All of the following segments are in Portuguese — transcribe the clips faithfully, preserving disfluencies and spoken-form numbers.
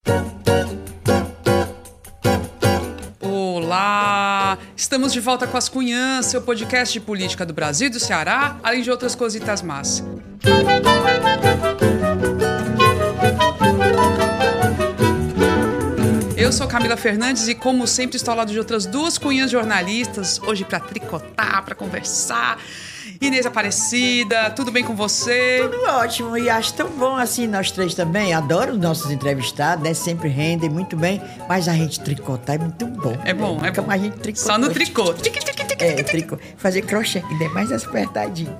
Olá! Estamos de volta com As Cunhãs, seu podcast de política do Brasil e do Ceará, além de outras cositas más. Eu sou Camila Fernandes e, como sempre, estou ao lado de outras duas cunhãs jornalistas, hoje para tricotar, para conversar. Inês Aparecida, tudo bem com você? Tudo ótimo, e acho tão bom assim, nós três também. Adoro os nossos entrevistados, né? Sempre rendem muito bem, mas a gente tricotar é muito bom. É bom, é, é bom. A gente tricota. Só no tricô. É, tricô. Fazer crochê, ainda é mais apertadinho.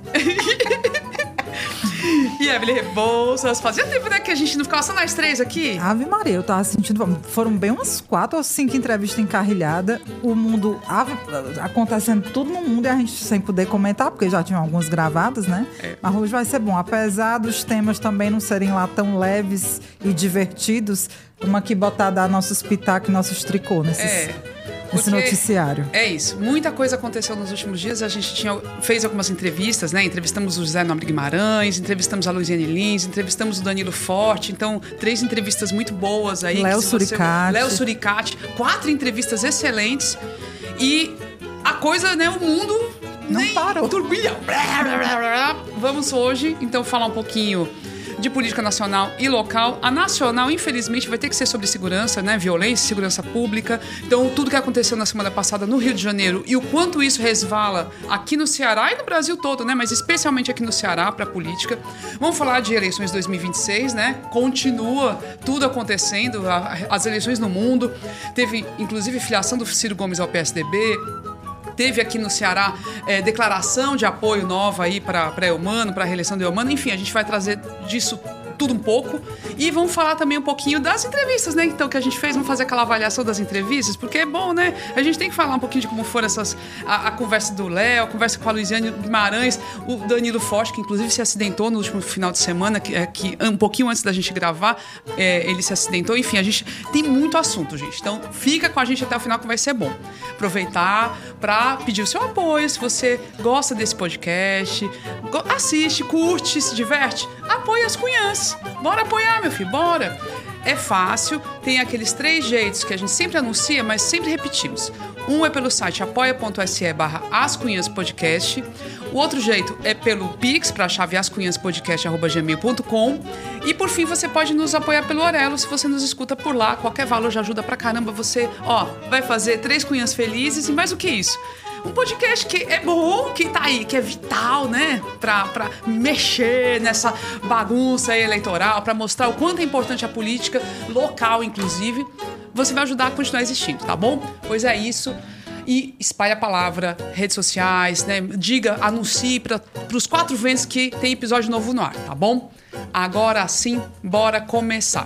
E Evelyn Rebouças, fazia tempo, né, que a gente não ficava só nós três aqui? Ave Maria, eu tava sentindo... Foram bem umas quatro ou cinco entrevistas encarrilhadas. O mundo... Ave, acontecendo tudo no mundo e a gente sem poder comentar, porque já tinham algumas gravadas, né? É. Mas hoje vai ser bom. Apesar dos temas também não serem lá tão leves e divertidos, uma aqui botar dar nossos pitacos e nossos tricô nesses... É. Esse noticiário. É isso. Muita coisa aconteceu nos últimos dias. A gente tinha, fez algumas entrevistas, né? Entrevistamos o José Nobre Guimarães, entrevistamos a Luiziane Lins, entrevistamos o Danilo Forte. Então, três entrevistas muito boas aí. Léo Suricati. Léo Suricati. Quatro entrevistas excelentes. E a coisa, né? O mundo... Não nem parou. Turbilhão. Vamos hoje, então, falar um pouquinho de política nacional e local. A nacional, infelizmente, vai ter que ser sobre segurança, né? Violência, segurança pública. Então, tudo que aconteceu na semana passada no Rio de Janeiro e o quanto isso resvala aqui no Ceará e no Brasil todo, né? Mas especialmente aqui no Ceará para a política. Vamos falar de eleições dois mil e vinte e seis, né? Continua tudo acontecendo, as eleições no mundo. Teve, inclusive, filiação do Ciro Gomes ao P S D B. Teve aqui no Ceará é, declaração de apoio nova aí para Eumano, para a reeleição de Eumano. Enfim, a gente vai trazer disso tudo um pouco. E vamos falar também um pouquinho das entrevistas, né? Então, que a gente fez, vamos fazer aquela avaliação das entrevistas, porque é bom, né? A gente tem que falar um pouquinho de como foram essas... A, a conversa do Léo, a conversa com a Luiziane Guimarães, o Danilo Forte, que inclusive se acidentou no último final de semana, que, é, que um pouquinho antes da gente gravar, é, ele se acidentou. Enfim, a gente tem muito assunto, gente. Então, fica com a gente até o final que vai ser bom. Aproveitar para pedir o seu apoio. Se você gosta desse podcast, assiste, curte, se diverte, apoia As Cunhãs. Bora apoiar, meu filho, bora! É fácil, tem aqueles três jeitos que a gente sempre anuncia, mas sempre repetimos. Um é pelo site apoia.se barra ascunhaspodcast. O outro jeito é pelo Pix, para a chave ascunhaspodcast arroba gmail ponto com. E por fim, você pode nos apoiar pelo Orelo, se você nos escuta por lá. Qualquer valor já ajuda pra caramba. Você, ó, vai fazer três cunhãs felizes e mais do que isso. Um podcast que é bom, que tá aí, que é vital, né? Pra, pra mexer nessa bagunça eleitoral, pra mostrar o quanto é importante a política local, inclusive. Você vai ajudar a continuar existindo, tá bom? Pois é isso. E espalhe a palavra, redes sociais, né? Diga, anuncie para os quatro ventos que tem episódio novo no ar, tá bom? Agora sim, bora começar.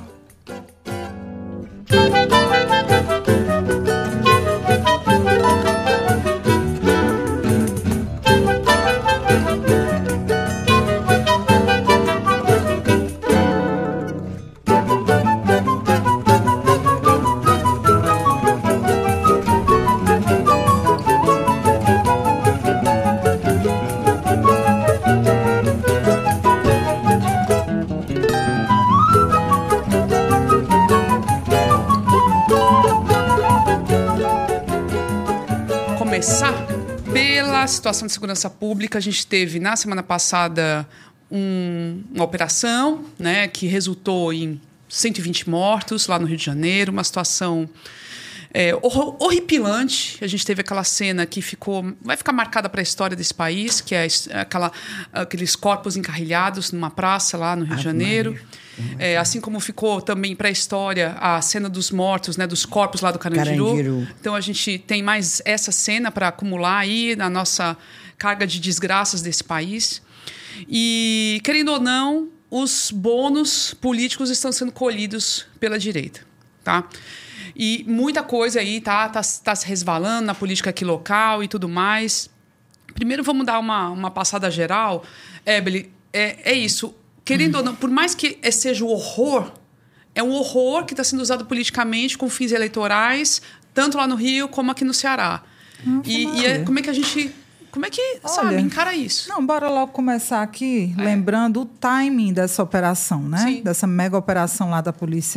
Começar pela situação de segurança pública. A gente teve na semana passada um, uma operação, né, que resultou em cento e vinte mortos lá no Rio de Janeiro, uma situação é, horripilante. A gente teve aquela cena que ficou, vai ficar marcada para a história desse país, que é aquela, aqueles corpos encarrilhados numa praça lá no Rio de Janeiro. É, assim como ficou também para a história a cena dos mortos, né, dos corpos lá do Carandiru. Carandiru. Então a gente tem mais essa cena para acumular aí na nossa carga de desgraças desse país. E, querendo ou não, os bônus políticos estão sendo colhidos pela direita, tá? E muita coisa aí tá, tá, tá se resvalando na política aqui local e tudo mais. Primeiro vamos dar uma, uma passada geral. Evelyn, é, é isso. Querendo ou não, por mais que seja o horror, é um horror que está sendo usado politicamente com fins eleitorais, tanto lá no Rio como aqui no Ceará. Hum, e e é, como é que a gente... Como é que, Olha, sabe, encara isso? Não, bora logo começar aqui, é. lembrando o timing dessa operação, né? Sim. Dessa mega operação lá da Polícia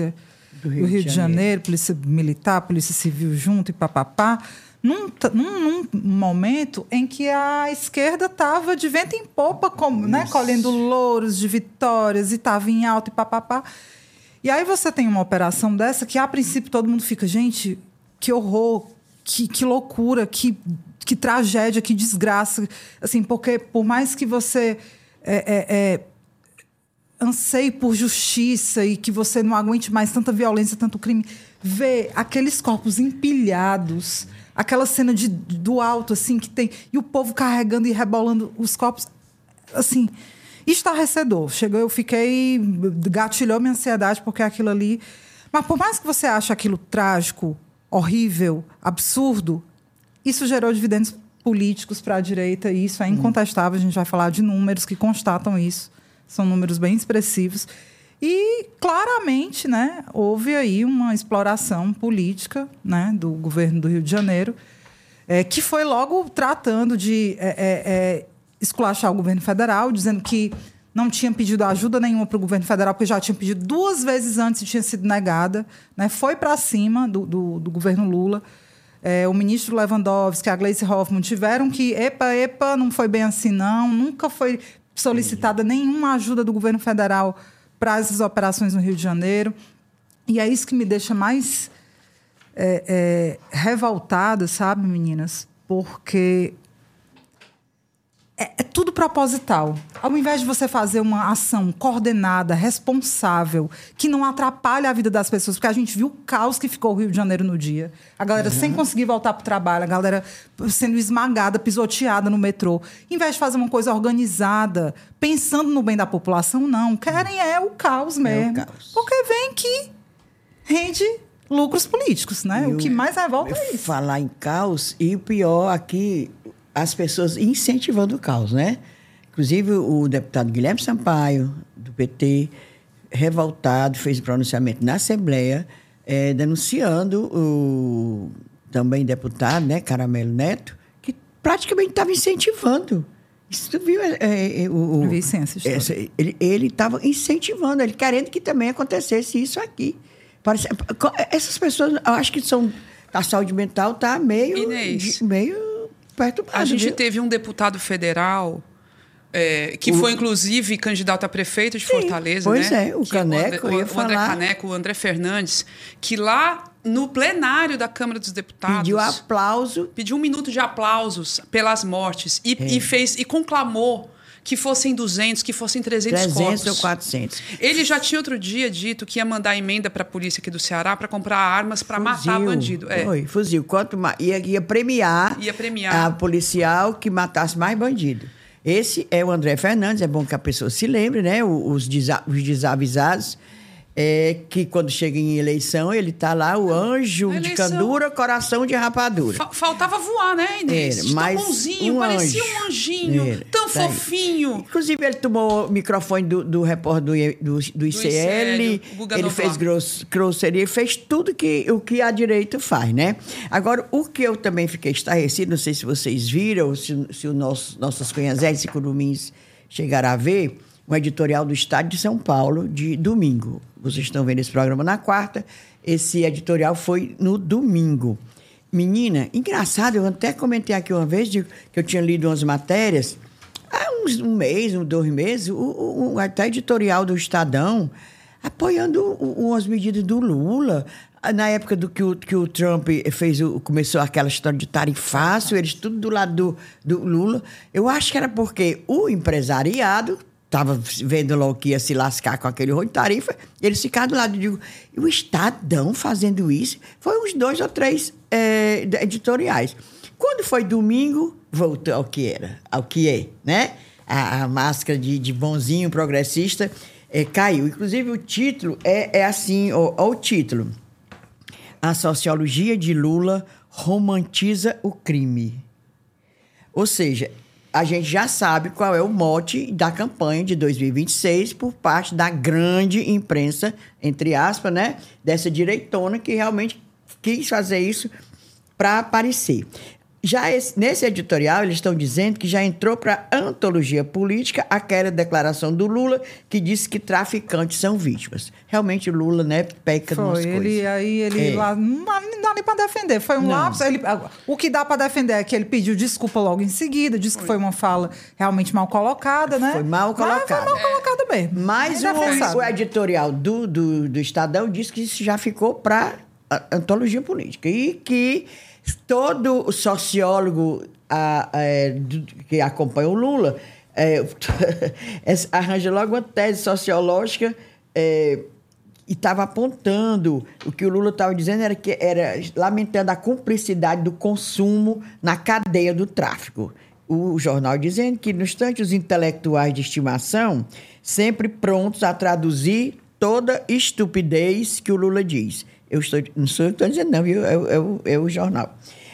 do Rio, do Rio de, de Janeiro. Janeiro, polícia militar, polícia civil junto e papapá, num, num, num momento em que a esquerda estava de vento em popa, como, né, colhendo louros de vitórias e estava em alta e papapá. E aí você tem uma operação dessa que, a princípio, todo mundo fica, gente, que horror, que, que loucura, que, que tragédia, que desgraça. Assim, porque por mais que você é, é, é, anseie por justiça e que você não aguente mais tanta violência, tanto crime, ver aqueles corpos empilhados, aquela cena de, do alto, assim, que tem... E o povo carregando e rebolando os corpos, assim... estarrecedor. Chegou, eu fiquei... gatilhou minha ansiedade, porque aquilo ali... Mas por mais que você ache aquilo trágico, horrível, absurdo, isso gerou dividendos políticos para a direita, e isso é incontestável. A gente vai falar de números que constatam isso. São números bem expressivos. E, claramente, né, houve aí uma exploração política, né, do governo do Rio de Janeiro, é, que foi logo tratando de... É, é, esculachar o governo federal, dizendo que não tinha pedido ajuda nenhuma para o governo federal, porque já tinha pedido duas vezes antes e tinha sido negada. Né? Foi para cima do, do, do governo Lula. É, o ministro Lewandowski, a Gleice Hoffmann, tiveram que... Epa, epa, não foi bem assim, não. Nunca foi solicitada nenhuma ajuda do governo federal para essas operações no Rio de Janeiro. E é isso que me deixa mais é, é, revoltada, sabe, meninas? Porque... É, é tudo proposital. Ao invés de você fazer uma ação coordenada, responsável, que não atrapalhe a vida das pessoas, porque a gente viu o caos que ficou o Rio de Janeiro no dia. A galera uhum. sem conseguir voltar para o trabalho, a galera sendo esmagada, pisoteada no metrô. Em vez de fazer uma coisa organizada, pensando no bem da população, não. Querem é o caos mesmo. É o caos. Porque vem que rende lucros políticos, né? Eu, o que mais revolta é isso. Falar em caos, e o pior aqui... as pessoas incentivando o caos, né? Inclusive, o deputado Guilherme Sampaio, do P T, revoltado, fez um pronunciamento na Assembleia, é, denunciando o também deputado, né, Caramelo Neto, que praticamente estava incentivando. Isso, tu viu? É, é, o, Vicência, essa, ele estava incentivando, ele querendo que também acontecesse isso aqui. Parece, essas pessoas, eu acho que são... A saúde mental está meio... Inês, meio a gente viu? teve um deputado federal é, que o... foi, inclusive, candidato a prefeito de Sim, Fortaleza, pois né? é, o Caneco, o André, ia o falar... André Caneco, o André Fernandes, que lá no plenário da Câmara dos Deputados... Pediu aplauso. Pediu um minuto de aplausos pelas mortes e, é. e, fez, e conclamou que fossem duzentos, que fossem trezentos, trezentos corpos. ou quatrocentos. Ele já tinha outro dia dito que ia mandar emenda para a polícia aqui do Ceará para comprar armas para matar bandido. É. Foi, fuzil. Quanto mais, ia, ia, premiar ia premiar a policial que matasse mais bandido. Esse é o André Fernandes, é bom que a pessoa se lembre, né? Os, desa, os desavisados, é, que quando chega em eleição, ele está lá, o anjo de candura, coração de rapadura. Fa- faltava voar, né, Inês? Era, mas tão bonzinho, um parecia anjo. um anjinho, Era, tão tá fofinho. Aí. Inclusive, ele tomou o microfone do, do repórter do, do, do I C L, do ele Novar. fez gross, grosseria, fez tudo que, o que a direita faz, né? Agora, o que eu também fiquei estarrecido, não sei se vocês viram, se, se o nosso, nossos conhecedores e curumins chegaram a ver, um editorial do Estado de São Paulo, de domingo. Vocês estão vendo esse programa na quarta, esse editorial foi no domingo. Menina, engraçado, eu até comentei aqui uma vez de, que eu tinha lido umas matérias, há uns, um mês, uns dois meses, o, o, o até editorial do Estadão, apoiando umas medidas do Lula. Na época do que o, que o Trump fez o, começou aquela história de tarifácio, eles tudo do lado do, do Lula. Eu acho que era porque o empresariado estava vendo logo que ia se lascar com aquele rolo de tarifa, eles ficaram do lado. Eu digo, e o Estadão fazendo isso? Foi uns dois ou três é, editoriais. Quando foi domingo, voltou ao que era, ao que é, né? A, a máscara de, de bonzinho progressista é, caiu. Inclusive, o título é, é assim, olha o título. A sociologia de Lula romantiza o crime. Ou seja, a gente já sabe qual é o mote da campanha de dois mil e vinte e seis por parte da grande imprensa, entre aspas, né? Dessa direitona que realmente quis fazer isso para aparecer. Já esse, nesse editorial, eles estão dizendo que já entrou para a antologia política aquela declaração do Lula que disse que traficantes são vítimas. Realmente o Lula, né, peca Foi, umas ele, coisas. Aí ele é. lá, não dá, não dá nem para defender. Foi um Não. lapso. Ele, o que dá para defender é que ele pediu desculpa logo em seguida, disse foi. que foi uma fala realmente mal colocada, né? Foi mal colocada. Mas foi mal é. colocada mesmo. Mas o, o editorial do, do, do Estadão disse que isso já ficou para a antologia política. E que todo sociólogo a, a, do, que acompanha o Lula é, arranja logo uma tese sociológica é, e estava apontando, o que o Lula estava dizendo era que era lamentando a cumplicidade do consumo na cadeia do tráfico. O jornal dizendo que, no instante, os intelectuais de estimação sempre prontos a traduzir toda estupidez que o Lula diz. Eu estou, não sou eu que estou dizendo, não, viu? É, é, é o jornal.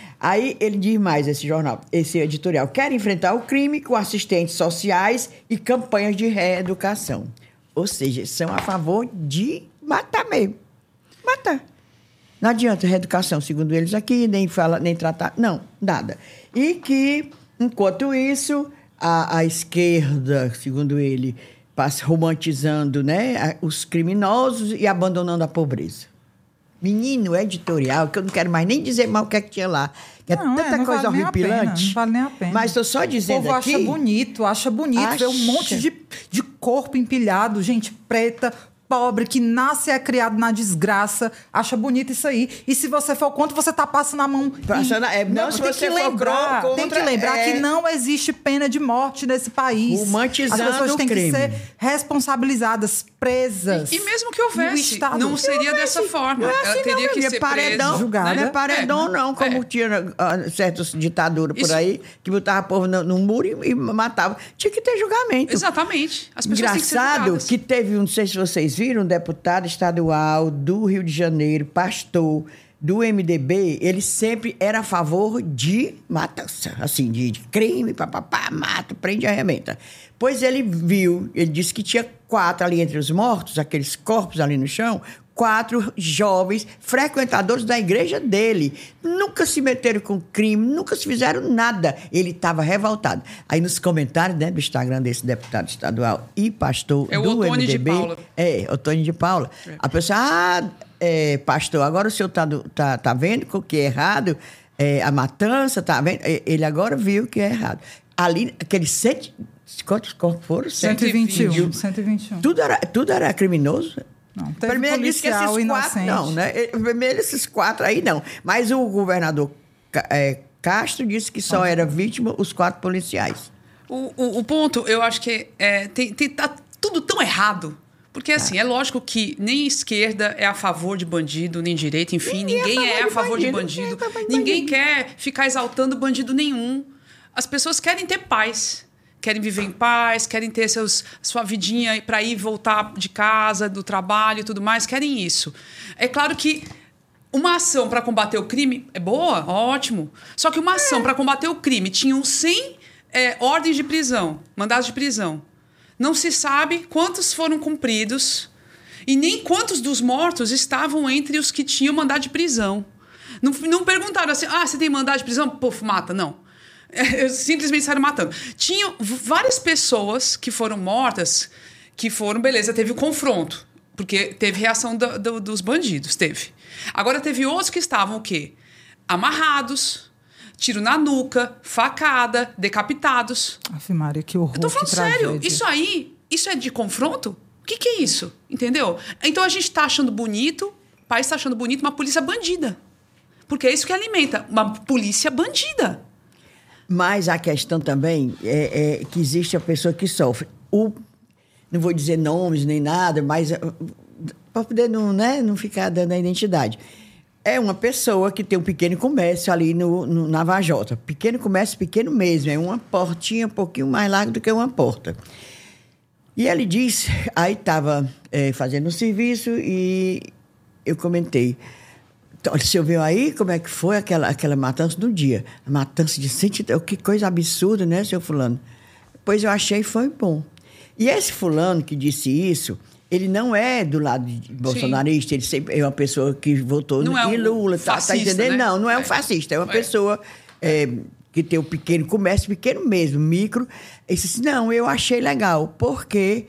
Aí ele diz mais, esse jornal, esse editorial, quer enfrentar o crime com assistentes sociais e campanhas de reeducação. Ou seja, são a favor de matar mesmo. Matar. Não adianta reeducação, segundo eles aqui, nem, fala, nem tratar, não, nada. E que, enquanto isso, a, a esquerda, segundo ele, passa romantizando, né, os criminosos e abandonando a pobreza. Menino editorial, que eu não quero mais nem dizer mal o que é que tinha lá. Que é não, tanta é, não coisa vale horripilante. Não vale nem a pena. Mas estou só dizendo aqui... O povo aqui, acha bonito, acha bonito. Acha... Ver um monte de, de corpo empilhado, gente preta, pobre, que nasce e é criado na desgraça. Acha bonito isso aí. E se você for contra, você tá passando a mão... Passando, é, não, não, se tem você que for lembrar, contra, tem que lembrar é... que não existe pena de morte nesse país. Romantizando As pessoas têm crime. que ser responsabilizadas, presas. E, e mesmo que houvesse, não seria dessa forma. Não é assim, Ela teria não, que é ser paredão, presa, julgada. Não é paredão, é, não, como é. tinha uh, certas ditaduras por Isso. aí, que botava o povo no, no muro e, e matava. Tinha que ter julgamento. Exatamente. As pessoas Engraçado têm que ser que teve, não sei se vocês viram, um deputado estadual do Rio de Janeiro, pastor do M D B, ele sempre era a favor de matança, assim, de, de crime, papapá, mata, prende e arrebenta. Pois ele viu, ele disse que tinha quatro ali entre os mortos, aqueles corpos ali no chão, quatro jovens frequentadores da igreja dele. Nunca se meteram com crime, nunca se fizeram nada. Ele estava revoltado. Aí nos comentários, né, do Instagram desse deputado estadual e pastor é do o M D B... De Paula. É, Otônio de Paula. É. A pessoa, ah, é, pastor, agora o senhor está tá, tá vendo que é errado, é, a matança, tá vendo? Ele agora viu que é errado. Ali, aqueles cento... Quantos corpos foram? cento e vinte e um. cento e vinte e um. Tudo era, tudo era criminoso? Não, teve primeiro disse que esses quatro, inocente. Não, né? Primeiro esses quatro aí, não. Mas o governador é, Castro disse que só era vítima os quatro policiais. O, o, o ponto, eu acho que é, tem, tem, tá tudo tão errado. Porque, assim, é lógico que nem esquerda é a favor de bandido, nem direita, enfim, ninguém, ninguém é a favor de bandido. De bandido. Ninguém quer ficar exaltando bandido nenhum. As pessoas querem ter paz. Querem viver em paz, querem ter seus, sua vidinha para ir voltar de casa, do trabalho e tudo mais, querem isso. É claro que uma ação para combater o crime é boa, ótimo. Só que uma ação para combater o crime tinham cem é, ordens de prisão, mandados de prisão. Não se sabe quantos foram cumpridos e nem quantos dos mortos estavam entre os que tinham mandado de prisão. Não, não perguntaram assim, ah, você tem mandado de prisão? Pô, mata, não. Eu simplesmente saíram matando. Tinham várias pessoas que foram mortas, que foram, beleza, teve o confronto, porque teve reação do, do, dos bandidos, teve. Agora teve outros que estavam o quê? Amarrados, tiro na nuca, facada, decapitados. Aff, Maria, que horror. Eu tô falando sério, isso aí, isso é de confronto? O que, que é isso? Entendeu? Então a gente tá achando bonito, o país tá achando bonito uma polícia bandida. Porque é isso que alimenta, uma polícia bandida. Mas a questão também é, é que existe a pessoa que sofre. O, não vou dizer nomes nem nada, mas para poder não, né, não ficar dando a identidade. É uma pessoa que tem um pequeno comércio ali no, no, na Vajota. Pequeno comércio, pequeno mesmo. É uma portinha um pouquinho mais larga do que uma porta. E ele disse... Aí estava é, fazendo um serviço e eu comentei... Olha, você viu aí como é que foi aquela, aquela matança do dia? A matança de cento... Que coisa absurda, né, seu fulano? Pois eu achei foi bom. E esse fulano que disse isso, ele não é do lado de bolsonarista, ele sempre é uma pessoa que votou não em é um Lula. Fascista, tá, tá entendendo? Né? Não, não é, é um é. fascista. É uma é. pessoa é, que tem o pequeno comércio, pequeno mesmo, micro. Ele disse, não, eu achei legal, porque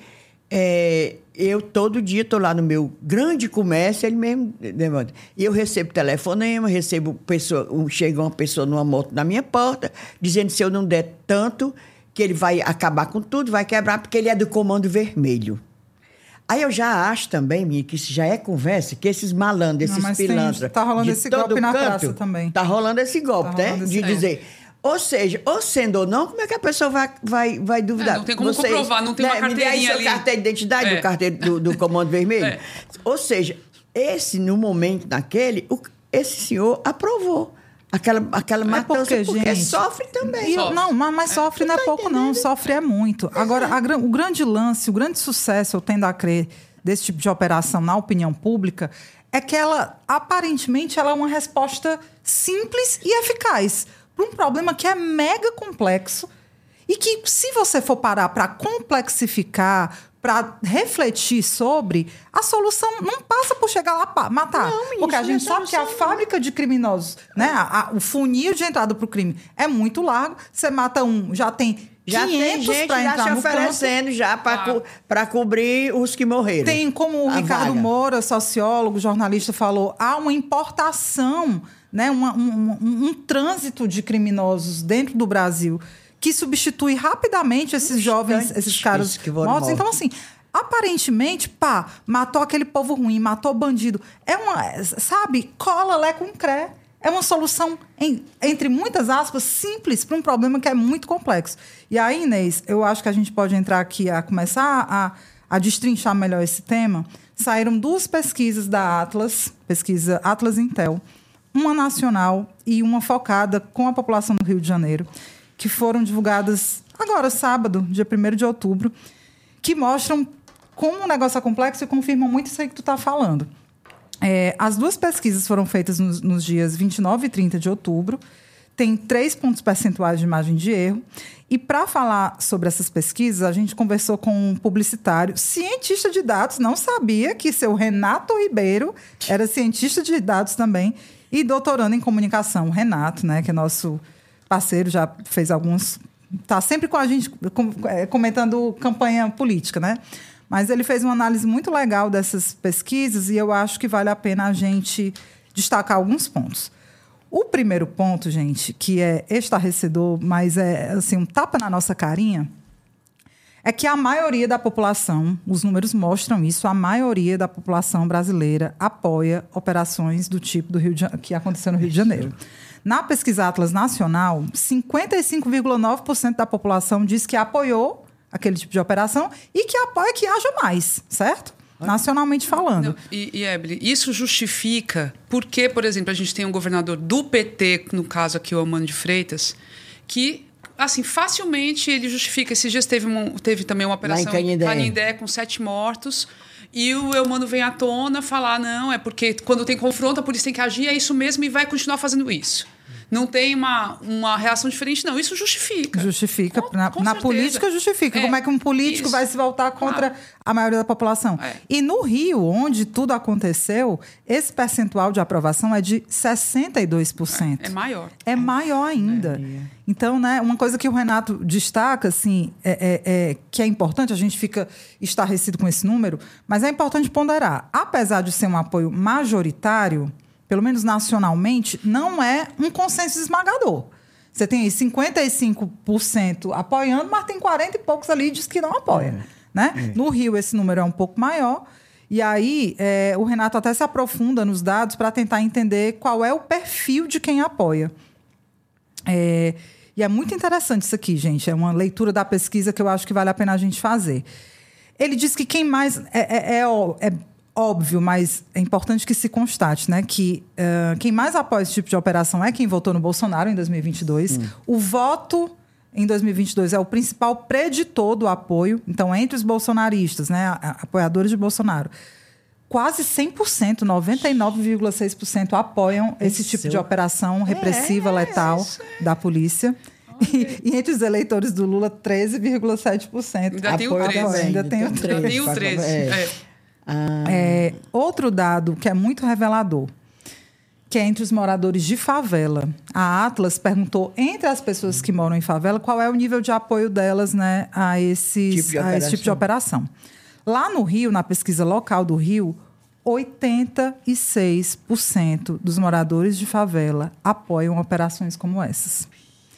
é, eu todo dia estou lá no meu grande comércio, ele mesmo levanta. E eu recebo telefonema, recebo pessoa, chega uma pessoa numa moto na minha porta, dizendo que se eu não der tanto, que ele vai acabar com tudo, vai quebrar, porque ele é do Comando Vermelho. Aí eu já acho também, minha, que isso já é conversa, que esses malandros, esses pilantras... Está rolando esse golpe na praça também. Está rolando esse golpe, tá rolando né? Esse de golpe. dizer... Ou seja, ou sendo ou não, como é que a pessoa vai, vai, vai duvidar? É, não tem como Vocês, comprovar, não tem né, uma carteirinha ali. Me dê aí seu carteira de identidade, é. do carteiro do, do Comando Vermelho. É. Ou seja, esse, no momento daquele, o, esse senhor aprovou aquela, aquela é matança, porque, porque gente, sofre também. E, sofre. Não, mas, mas sofre é. não é pouco entendendo? Não, sofre é muito. Agora, a, o grande lance, o grande sucesso, eu tendo a crer, desse tipo de operação na opinião pública, é que ela, aparentemente, ela é uma resposta simples e eficaz para um problema que é mega complexo e que, se você for parar para complexificar, para refletir sobre, a solução não passa por chegar lá para matar. Não, porque a gente sabe que a fábrica de criminosos, né, a, a, o funil de entrada para o crime é muito largo. Você mata um, já tem já tem gente já se oferecendo já para ah. co cobrir os que morreram. Tem, como o Ricardo vaga. Moura, sociólogo, jornalista, falou, há uma importação, né, uma, um, um, um trânsito de criminosos dentro do Brasil que substitui rapidamente esses jovens, esses caras mortos. Então, assim, aparentemente, pá, matou aquele povo ruim, matou bandido. É uma, sabe, cola lé com cré. É uma solução, em, entre muitas aspas, simples para um problema que é muito complexo. E aí, Inês, eu acho que a gente pode entrar aqui a começar a, a destrinchar melhor esse tema. Saíram duas pesquisas da Atlas, pesquisa Atlas Intel, uma nacional e uma focada com a população do Rio de Janeiro, que foram divulgadas agora, sábado, dia primeiro de outubro, que mostram como o negócio é complexo e confirmam muito isso aí que tu está falando. É, as duas pesquisas foram feitas nos, nos dias vinte e nove e trinta de outubro, tem três pontos percentuais de margem de erro. E, para falar sobre essas pesquisas, a gente conversou com um publicitário, cientista de dados, não sabia que seu Renato Ribeiro era cientista de dados também, e doutorando em comunicação. Renato, né, que é nosso parceiro, já fez alguns... Está sempre com a gente comentando campanha política, né? Mas ele fez uma análise muito legal dessas pesquisas e eu acho que vale a pena a gente destacar alguns pontos. O primeiro ponto, gente, que é estarrecedor, mas é assim, um tapa na nossa carinha, é que a maioria da população, os números mostram isso, a maioria da população brasileira apoia operações do tipo do Rio de, que aconteceu no Rio de Janeiro. Na pesquisa Atlas Nacional, cinquenta e cinco vírgula nove por cento da população diz que apoiou aquele tipo de operação e que apoia que haja mais, certo? Nacionalmente falando. Não, e, e Ebele, isso justifica porque, por exemplo, a gente tem um governador do P T, no caso aqui o Eumano de Freitas, que, assim, facilmente ele justifica. Esses dias teve, uma, teve também uma operação em Canindé com sete mortos. E o Eumano vem à tona falar, não, é porque quando tem confronto a polícia tem que agir, é isso mesmo e vai continuar fazendo isso. Não tem uma, uma reação diferente, não. Isso justifica. Justifica. Com, na, com na política, justifica. É, Como é que um político isso. vai se voltar contra claro. a maioria da população? É. E no Rio, onde tudo aconteceu, esse percentual de aprovação é de sessenta e dois por cento. É, é maior. É maior ainda. É. Então, né, uma coisa que o Renato destaca, assim, é, é, é, que é importante, a gente fica estarrecido com esse número, mas é importante ponderar. Apesar de ser um apoio majoritário, pelo menos nacionalmente, não é um consenso esmagador. Você tem aí cinquenta e cinco por cento apoiando, mas tem quarenta e poucos ali que diz que não apoia. É. Né? É. No Rio, esse número é um pouco maior. E aí, é, o Renato até se aprofunda nos dados para tentar entender qual é o perfil de quem apoia. É, e é muito interessante isso aqui, gente. É uma leitura da pesquisa que eu acho que vale a pena a gente fazer. Ele diz que quem mais... É, é, é, é óbvio, mas é importante que se constate, né, que uh, quem mais apoia esse tipo de operação é quem votou no Bolsonaro em dois mil e vinte e dois. Hum. O voto em dois mil e vinte e dois é o principal preditor do apoio. Então, entre os bolsonaristas, né, apoiadores de Bolsonaro, quase cem por cento, noventa e nove vírgula seis por cento apoiam esse isso. tipo de operação repressiva, é, letal é da polícia. E, e entre os eleitores do Lula, treze vírgula sete por cento. Ainda tem o treze. Ainda tem o treze. Ainda tem o treze. É. Ah. É, outro dado que é muito revelador. que é entre os moradores de favela. A Atlas perguntou, entre as pessoas que moram em favela, qual é o nível de apoio delas, né, a, esses, tipo a esse tipo de operação. Lá no Rio, na pesquisa local do Rio, oitenta e seis por cento dos moradores de favela apoiam operações como essas.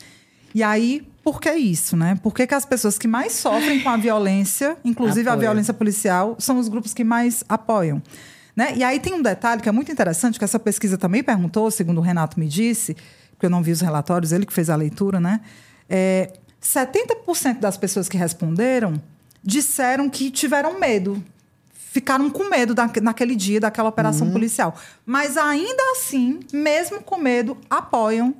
E aí, por que isso, né? Por que, que as pessoas que mais sofrem com a violência, inclusive Apoio. a violência policial, são os grupos que mais apoiam? Né? E aí tem um detalhe que é muito interessante, que essa pesquisa também perguntou, segundo o Renato me disse, porque eu não vi os relatórios, ele que fez a leitura, né? É, setenta por cento das pessoas que responderam disseram que tiveram medo, ficaram com medo da, naquele dia, daquela operação uhum. policial. Mas ainda assim, mesmo com medo, apoiam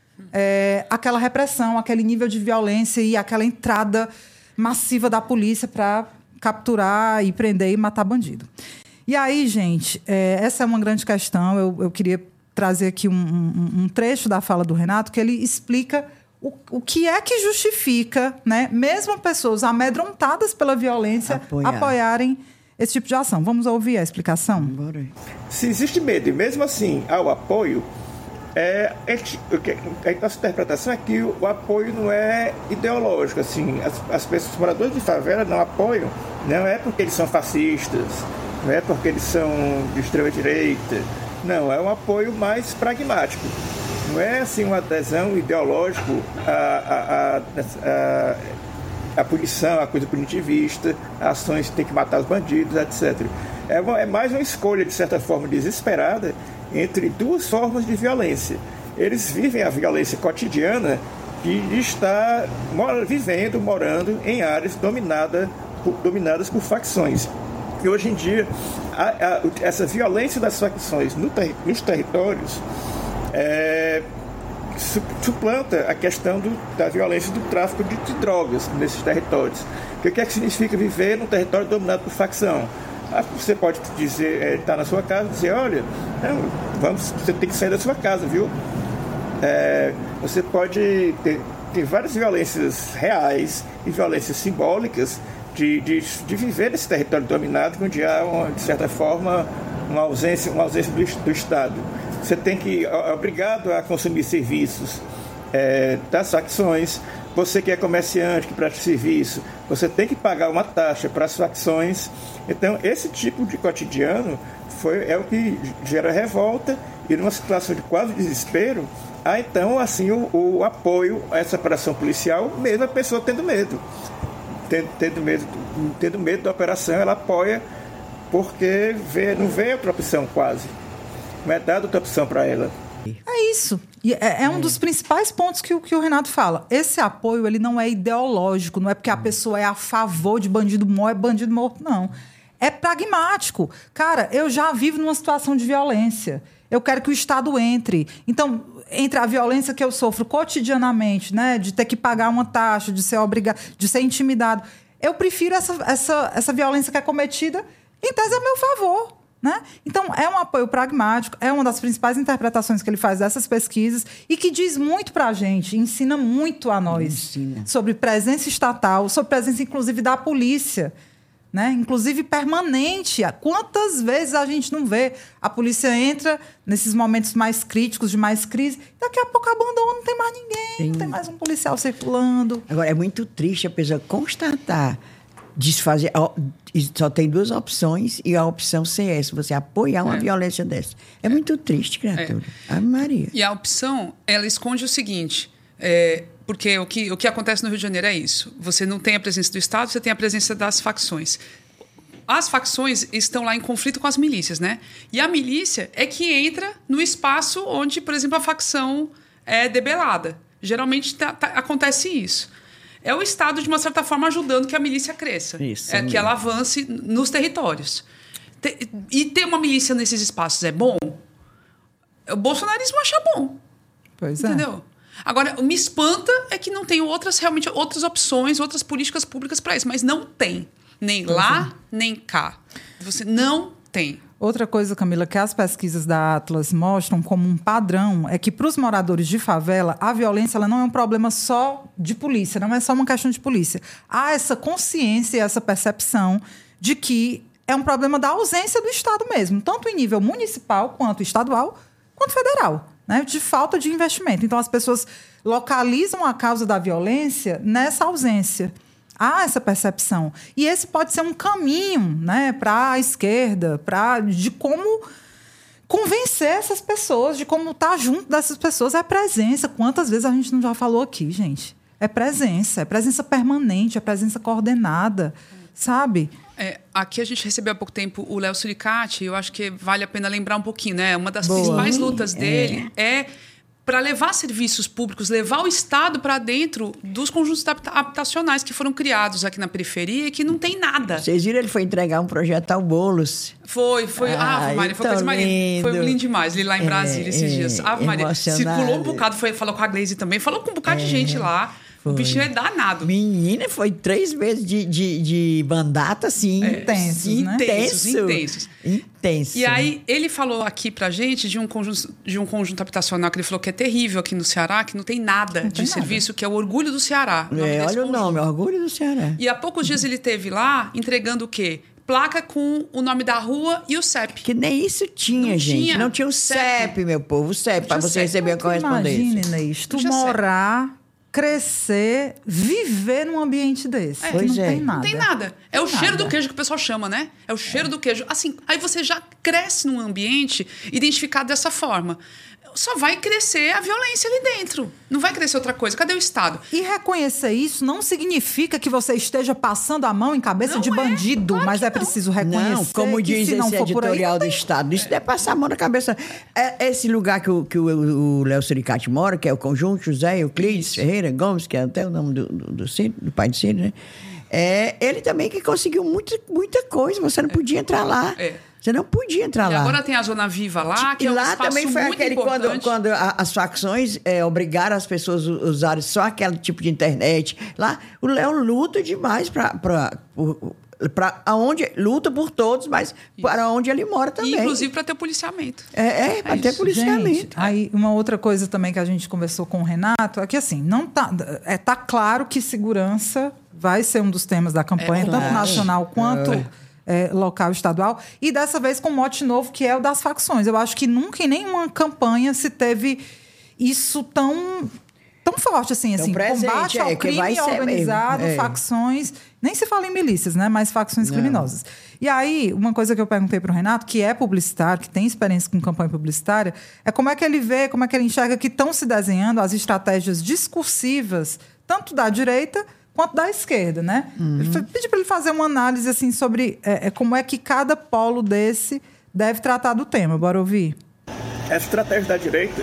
é, aquela repressão, aquele nível de violência e aquela entrada massiva da polícia para capturar e prender e matar bandido. E aí, gente, é, essa é uma grande questão. Eu, eu queria trazer aqui um, um, um trecho da fala do Renato, que ele explica o, o que é que justifica, né, mesmo pessoas amedrontadas pela violência Apoiar. apoiarem esse tipo de ação. Vamos ouvir a explicação? Bora. Se existe medo e mesmo assim há o apoio, é, é, a nossa interpretação é que o, o apoio não é ideológico. Assim, as, as pessoas, os moradores de favela não apoiam, não é porque eles são fascistas, não é porque eles são de extrema-direita. Não, é um apoio mais pragmático. Não é assim uma adesão ideológica à, à, à, à, à punição, à coisa punitivista, a ações que tem que matar os bandidos, etcétera. É, uma, é mais uma escolha, de certa forma, desesperada entre duas formas de violência. Eles vivem a violência cotidiana de estar mora, vivendo, morando em áreas dominada, por, dominadas por facções. E hoje em dia, a, a, essa violência das facções no ter, nos territórios é, suplanta a questão do, da violência do tráfico de, de drogas nesses territórios. O que é que significa viver num território dominado por facção? Você pode dizer, é, estar na sua casa e dizer, olha, não, vamos, você tem que sair da sua casa, viu? É, você pode ter, ter várias violências reais e violências simbólicas De, de, de viver nesse território dominado, onde há, uma, de certa forma, uma ausência, uma ausência do, do Estado. Você tem que é obrigado a consumir serviços é, das facções. Você que é comerciante, que presta serviço, você tem que pagar uma taxa para as facções. Então, esse tipo de cotidiano foi, é o que gera revolta e, numa situação de quase desespero, há, então, assim, o, o apoio a essa operação policial, mesmo a pessoa tendo medo. Tendo, tendo, medo, tendo medo da operação, ela apoia porque vê, não vê outra opção quase. Não é dada outra opção para ela. É isso. E é, é um é. dos principais pontos que, que o Renato fala. Esse apoio ele não é ideológico, não é porque a pessoa é a favor de bandido morto, é bandido morto, não. É pragmático. Cara, eu já vivo numa situação de violência. Eu quero que o Estado entre. Então, entre a violência que eu sofro cotidianamente, né, de ter que pagar uma taxa, de ser obrigado, de ser intimidado, eu prefiro essa, essa, essa violência que é cometida, em tese, a meu favor. Né? Então, é um apoio pragmático, é uma das principais interpretações que ele faz dessas pesquisas e que diz muito para a gente, ensina muito a nós ensina. sobre presença estatal, sobre presença, inclusive, da polícia. Né? Inclusive permanente. Quantas vezes a gente não vê a polícia entra nesses momentos mais críticos, de mais crise, daqui a pouco abandona, não tem mais ninguém, Sim. não tem mais um policial circulando. Agora, é muito triste a pessoa constatar, desfazer, só tem duas opções e a opção ser essa, você apoiar uma é. violência dessa. É, é muito triste, criatura. É. Ave Maria. E a opção, ela esconde o seguinte, é... Porque o que, o que acontece no Rio de Janeiro é isso. Você não tem a presença do Estado, você tem a presença das facções. As facções estão lá em conflito com as milícias, né? E a milícia é que entra no espaço onde, por exemplo, a facção é debelada. Geralmente tá, tá, acontece isso. É o Estado, de uma certa forma, ajudando que a milícia cresça. Isso, é que ela avance nos territórios. E ter uma milícia nesses espaços é bom? O bolsonarismo acha bom. Pois é. Entendeu? Agora, me espanta é que não tem outras, realmente, outras opções, outras políticas públicas para isso. Mas não tem. Nem pois lá, é. nem cá. Você não tem. Outra coisa, Camila, que as pesquisas da Atlas mostram como um padrão é que, para os moradores de favela, a violência ela não é um problema só de polícia, não é só uma questão de polícia. Há essa consciência, essa percepção de que é um problema da ausência do Estado mesmo, tanto em nível municipal quanto estadual, quanto federal, né? De falta de investimento. Então, as pessoas localizam a causa da violência nessa ausência. Há essa percepção. E esse pode ser um caminho, né, para a esquerda, pra, de como convencer essas pessoas, de como estar junto dessas pessoas. É presença. Quantas vezes a gente não já falou aqui, gente? É presença. É presença permanente, é presença coordenada, sabe? É, aqui a gente recebeu há pouco tempo o Léo Suricati, eu acho que vale a pena lembrar um pouquinho, né? Uma das Boa. principais lutas dele é, é para levar serviços públicos, levar o Estado para dentro dos conjuntos habitacionais que foram criados aqui na periferia e que não tem nada. Vocês viram, ele foi entregar um projeto ao Boulos. Foi, foi. Ah, Ave Maria, foi coisa mais linda. Foi lindo demais, ele lá em Brasília é, esses é, dias. Ave Maria, circulou um bocado, foi, falou com a Glaze também, falou com um bocado é, de gente lá. Foi. O bichinho é danado. Menina, foi três meses de, de, de mandato, assim. É, intensos, né? Intensos, intensos. Intenso. E aí, ele falou aqui pra gente de um conjunto, de um conjunto habitacional que ele falou que é terrível aqui no Ceará, que não tem nada não de tem serviço, nada. Que é o Orgulho do Ceará. O é, olha conjunto. O nome, Orgulho do Ceará. E há poucos dias ele esteve lá entregando o quê? Placa com o nome da rua e o C E P. Que nem isso tinha, não gente. Tinha. Não tinha o C E P, meu povo. O C E P, para você receber a correspondência. Imagine, Inês, tu morar... crescer, viver num ambiente desse. É, que não é. tem nada. Não tem nada. É tem o cheiro nada. do queijo que o pessoal chama, né? É o cheiro é. do queijo. Assim, aí você já cresce num ambiente identificado dessa forma. Só vai crescer a violência ali dentro. Não vai crescer outra coisa. Cadê o Estado? E reconhecer isso não significa que você esteja passando a mão em cabeça não de é, bandido, claro mas é não. preciso reconhecer. Não, como que, diz se não esse for por aí, editorial tem... do Estado, isso é passar a mão na cabeça. É esse lugar que o, que o, o Léo Suricati mora, que é o Conjunto José Euclides Ferreira Gomes, que é até o nome do, do, do, Cid, do pai de Cid, né? É, ele também que conseguiu muito, muita coisa. Você não podia entrar lá. É. Você não podia entrar e lá. E agora tem a Zona Viva lá, que e é um lá espaço também foi muito aquele importante. quando, quando a, as facções é, obrigaram as pessoas a usarem só aquele tipo de internet. Lá, o Léo luta demais para... Para aonde luta por todos, mas isso. Para onde ele mora também. E, inclusive para ter policiamento. É, é para ter policiamento. Gente, aí uma outra coisa também que a gente conversou com o Renato é que assim, não tá, é, tá claro que segurança vai ser um dos temas da campanha, é, tanto claro. nacional quanto é. É, local, estadual, e dessa vez com um mote novo que é o das facções. Eu acho que nunca em nenhuma campanha se teve isso tão... tão forte assim, assim, presente, combate ao é, crime organizado, é. facções, nem se fala em milícias, né, mas facções Não. criminosas. E aí, uma coisa que eu perguntei para o Renato, que é publicitário, que tem experiência com campanha publicitária, é como é que ele vê, como é que ele enxerga que estão se desenhando as estratégias discursivas, tanto da direita quanto da esquerda, né? Uhum. Eu pedi para ele fazer uma análise assim sobre é, é, como é que cada polo desse deve tratar do tema. Bora ouvir? A estratégia da direita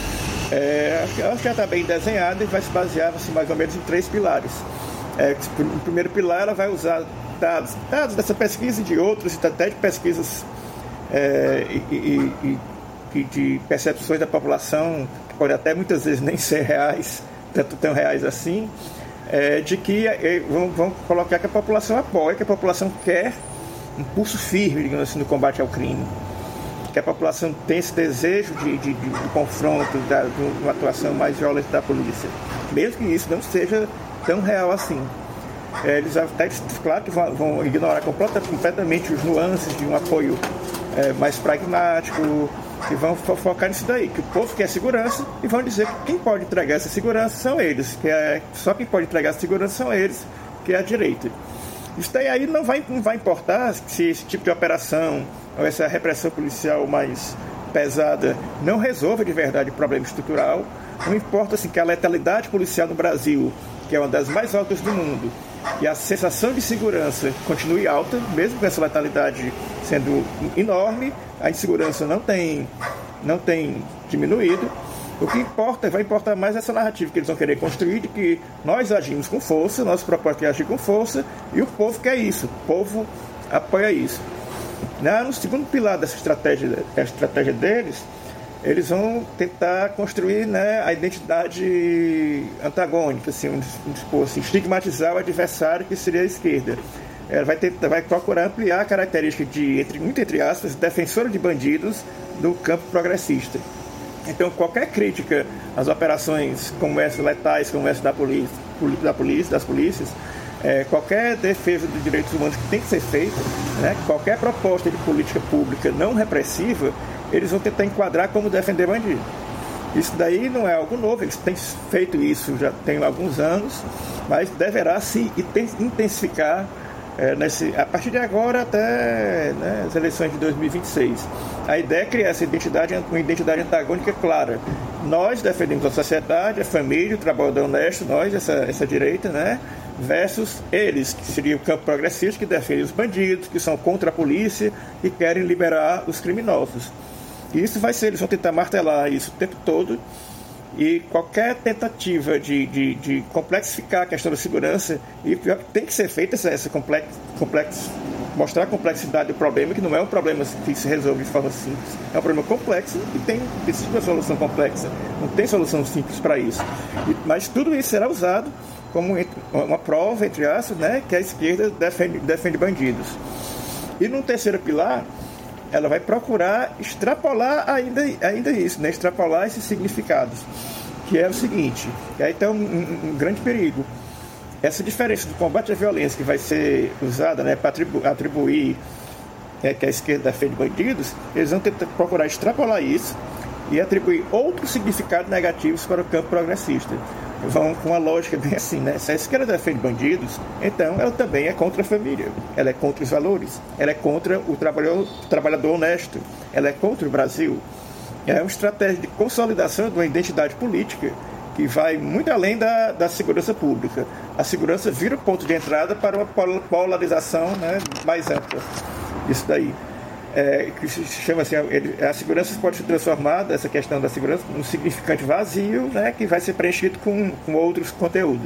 É, acho que já está bem desenhada e vai se basear assim, mais ou menos em três pilares. É, no primeiro pilar, ela vai usar dados, dados dessa pesquisa e de outros, até de pesquisas é, e, e, e de percepções da população, que podem até muitas vezes nem ser reais, tanto tão reais assim, é, de que é, vão, vão colocar que a população apoia, que a população quer um pulso firme, digamos assim, no combate ao crime. Que a população tem esse desejo de, de, de, de confronto, da, de uma atuação mais violenta da polícia. Mesmo que isso não seja tão real assim. É, eles até, claro que vão, vão ignorar completamente os nuances de um apoio é, mais pragmático, e vão fo focar nisso daí, que o povo quer segurança, e vão dizer que quem pode entregar essa segurança são eles, que é, só quem pode entregar essa segurança são eles, que é a direita. Isso daí aí não vai, não vai importar se esse tipo de operação ou essa repressão policial mais pesada não resolve de verdade o problema estrutural. Não importa assim, que a letalidade policial no Brasil, que é uma das mais altas do mundo, e a sensação de segurança continue alta, mesmo com essa letalidade sendo enorme, a insegurança não tem, não tem diminuído. O que importa, vai importar mais essa narrativa que eles vão querer construir, de que nós agimos com força, nosso propósito é agir com força, e o povo quer isso, o povo apoia isso. No segundo pilar dessa estratégia, a estratégia deles, eles vão tentar construir, né, a identidade antagônica, assim, um, assim, estigmatizar o adversário, que seria a esquerda. Ela vai, tentar, vai procurar ampliar a característica de, entre, muito entre aspas, defensora de bandidos do campo progressista. Então, qualquer crítica às operações como essa, letais, como essa da polícia, da polícia das polícias, é, qualquer defesa dos direitos humanos que tem que ser feita, né, qualquer proposta de política pública não repressiva, eles vão tentar enquadrar como defender bandido. Isso daí não é algo novo, eles têm feito isso já tem alguns anos, mas deverá se intensificar é, nesse, a partir de agora até, né, as eleições de dois mil e vinte e seis. A ideia é criar essa identidade, uma identidade antagônica clara. Nós defendemos a sociedade, a família, o trabalhador honesto, nós, essa, essa direita, né, versus eles, que seriam o campo progressista, que defendem os bandidos, que são contra a polícia e querem liberar os criminosos. E isso vai ser, eles vão tentar martelar isso o tempo todo, e qualquer tentativa de, de, de complexificar a questão da segurança, e pior que tem que ser feita essa, essa complex, complex, mostrar a complexidade do problema, que não é um problema que se resolve de forma simples, é um problema complexo e tem precisa de uma solução complexa, não tem solução simples para isso. E, mas tudo isso será usado como uma prova, entre aspas, né, que a esquerda defende, defende bandidos. E no terceiro pilar, ela vai procurar extrapolar ainda, ainda isso, né? Extrapolar esses significados, que é o seguinte, e aí está um, um, um grande perigo. Essa diferença do combate à violência que vai ser usada, né, para atribu- atribuir é, que a esquerda defende bandidos, eles vão tentar procurar extrapolar isso e atribuir outros significados negativos para o campo progressista. Vão com uma lógica bem assim, né? Se a esquerda defende bandidos, então ela também é contra a família, ela é contra os valores, ela é contra o trabalhador, o trabalhador honesto, ela é contra o Brasil. É uma estratégia de consolidação de uma identidade política que vai muito além da, da segurança pública. A segurança vira o ponto de entrada para uma polarização, né, mais ampla. Isso daí. É, que se chama assim, a segurança pode ser transformada, essa questão da segurança, num significante vazio, né, que vai ser preenchido com, com outros conteúdos.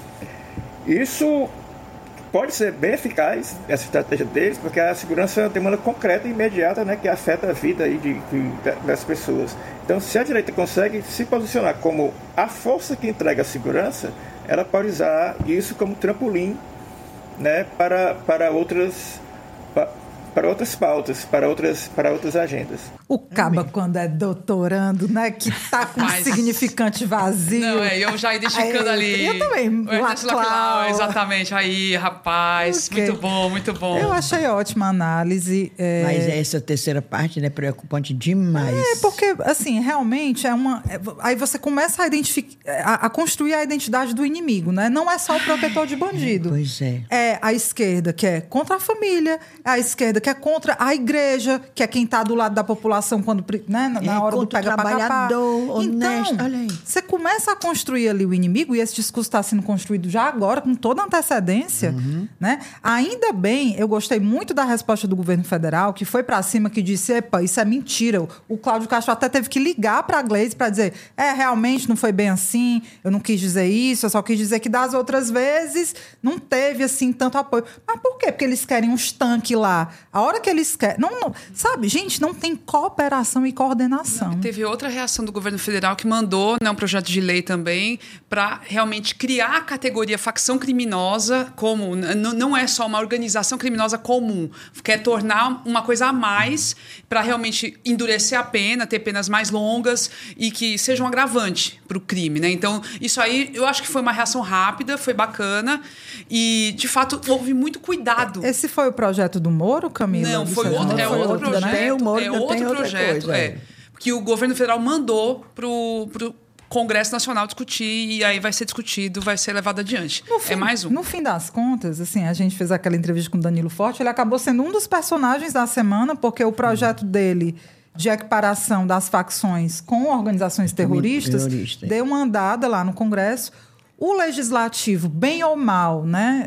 Isso pode ser bem eficaz, essa estratégia deles, porque a segurança é uma demanda concreta e imediata, né, que afeta a vida aí de, de, das pessoas. Então, se a direita consegue se posicionar como a força que entrega a segurança, ela pode usar isso como trampolim, né, para, para outras... Para, para outras pautas, para outras, para outras agendas. O caba, Amém. Quando é doutorando, né? Que tá com Mas... significante vazio. Não, é, eu já identificando aí, ali. Eu também. Laclau. Exatamente. Aí, rapaz, okay. muito bom, muito bom. Eu achei ótima a análise. É... Mas essa terceira parte, né, preocupante demais. É, porque, assim, realmente é uma... Aí você começa a identificar, a, a construir a identidade do inimigo, né? Não é só o protetor de bandido. Pois é. É a esquerda que é contra a família, é a esquerda que é contra a igreja, que é quem está do lado da população quando, né, na é, hora do pega para capar. Honesto, então, olha aí. Você começa a construir ali o inimigo, e esse discurso está sendo construído já agora, com toda antecedência. Uhum. Né? Ainda bem, eu gostei muito da resposta do governo federal, que foi para cima, que disse, epa, isso é mentira. O, o Cláudio Castro até teve que ligar para a Gleice para dizer, é, realmente não foi bem assim, eu não quis dizer isso, eu só quis dizer que das outras vezes não teve, assim, tanto apoio. Mas por quê? Porque eles querem uns tanques lá. A hora que eles querem... Não, não, sabe, gente, não tem cooperação e coordenação. Não, teve outra reação do governo federal que mandou, né, um projeto de lei também para realmente criar a categoria facção criminosa como... Não é só uma organização criminosa comum. Quer tornar uma coisa a mais para realmente endurecer a pena, ter penas mais longas e que seja um agravante para o crime. Né? Então, isso aí, eu acho que foi uma reação rápida, foi bacana e, de fato, houve muito cuidado. Esse foi o projeto do Moro, Camila? Não, foi outro, é outro projeto. Tem o Moro, é outro projeto, coisa, é, que o governo federal mandou para o Congresso Nacional discutir e aí vai ser discutido, vai ser levado adiante. Fim, é mais um. No fim das contas, assim, a gente fez aquela entrevista com o Danilo Forte, ele acabou sendo um dos personagens da semana, porque o projeto dele de equiparação das facções com organizações terroristas Terrorista. deu uma andada lá no Congresso. O Legislativo, bem ou mal, né,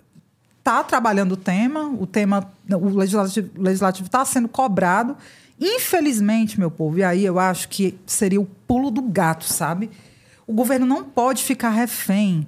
está trabalhando o tema, o tema, o Legislativo está sendo cobrado. Infelizmente, meu povo, e aí eu acho que seria o pulo do gato, sabe? O governo não pode ficar refém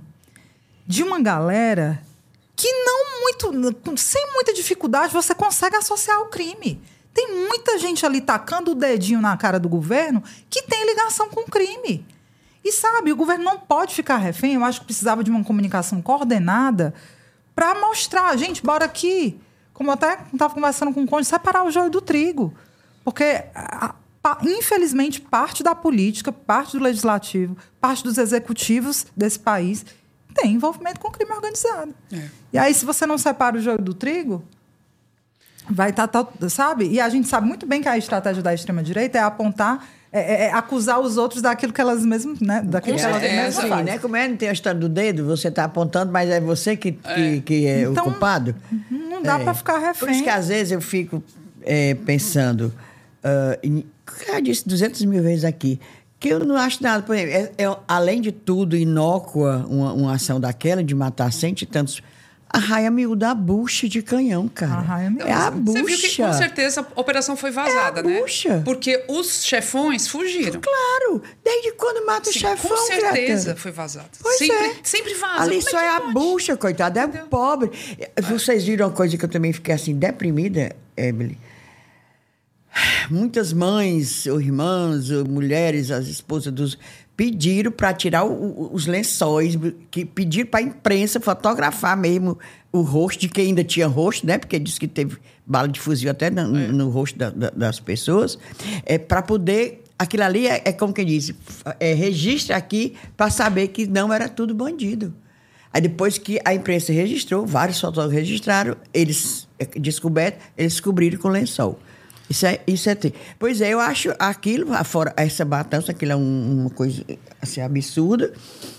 de uma galera que não muito, sem muita dificuldade, você consegue associar ao crime. Tem muita gente ali tacando o dedinho na cara do governo que tem ligação com o crime. E, sabe, o governo não pode ficar refém. Eu acho que precisava de uma comunicação coordenada para mostrar, gente, bora aqui. Como eu até estava conversando com o cônjuge, separar o joio do trigo. Porque, a, a, infelizmente, parte da política, parte do legislativo, parte dos executivos desse país tem envolvimento com crime organizado. É. E aí, se você não separa o joio do trigo... vai estar, tá, sabe? E a gente sabe muito bem que a estratégia da extrema-direita é apontar, é, é acusar os outros daquilo que elas mesmas, né? Daquilo que elas mesmas fazem. Né? Como é, não tem a história do dedo, você está apontando, mas é você que é, que, que é então, o culpado. Não dá é. para ficar refém. Por isso que às vezes eu fico é, pensando, uh, em, eu já disse duzentas mil vezes aqui, que eu não acho nada. Por exemplo, é, é, além de tudo, inócua uma, uma ação daquela de matar cento e tantos. A raia miúda, a bucha de canhão, cara. A raia miúda. É a bucha. Você viu que, com certeza, a operação foi vazada, né? É a bucha. Né? Porque os chefões fugiram. Claro. Desde quando mata Sim, o chefão, com certeza Greta? foi vazado. Pois sempre, é. sempre vaza. Ali Como só é, é a pode? bucha, coitada. É pobre. Vocês viram uma coisa que eu também fiquei assim, deprimida, Emily? Muitas mães, ou irmãs, ou mulheres, as esposas dos... pediram para tirar o, o, os lençóis, que pediram para a imprensa fotografar mesmo o rosto de quem ainda tinha rosto, né? Porque disse que teve bala de fuzil até no, é. no rosto da, da, das pessoas, é, para poder... Aquilo ali é, é como quem diz, é, registra aqui para saber que não era tudo bandido. Aí depois que a imprensa registrou, vários fotógrafos registraram, eles descoberto, eles descobriram com lençol. Isso é, isso é... Pois é, eu acho aquilo, fora essa matança, aquilo é um, uma coisa assim, absurda.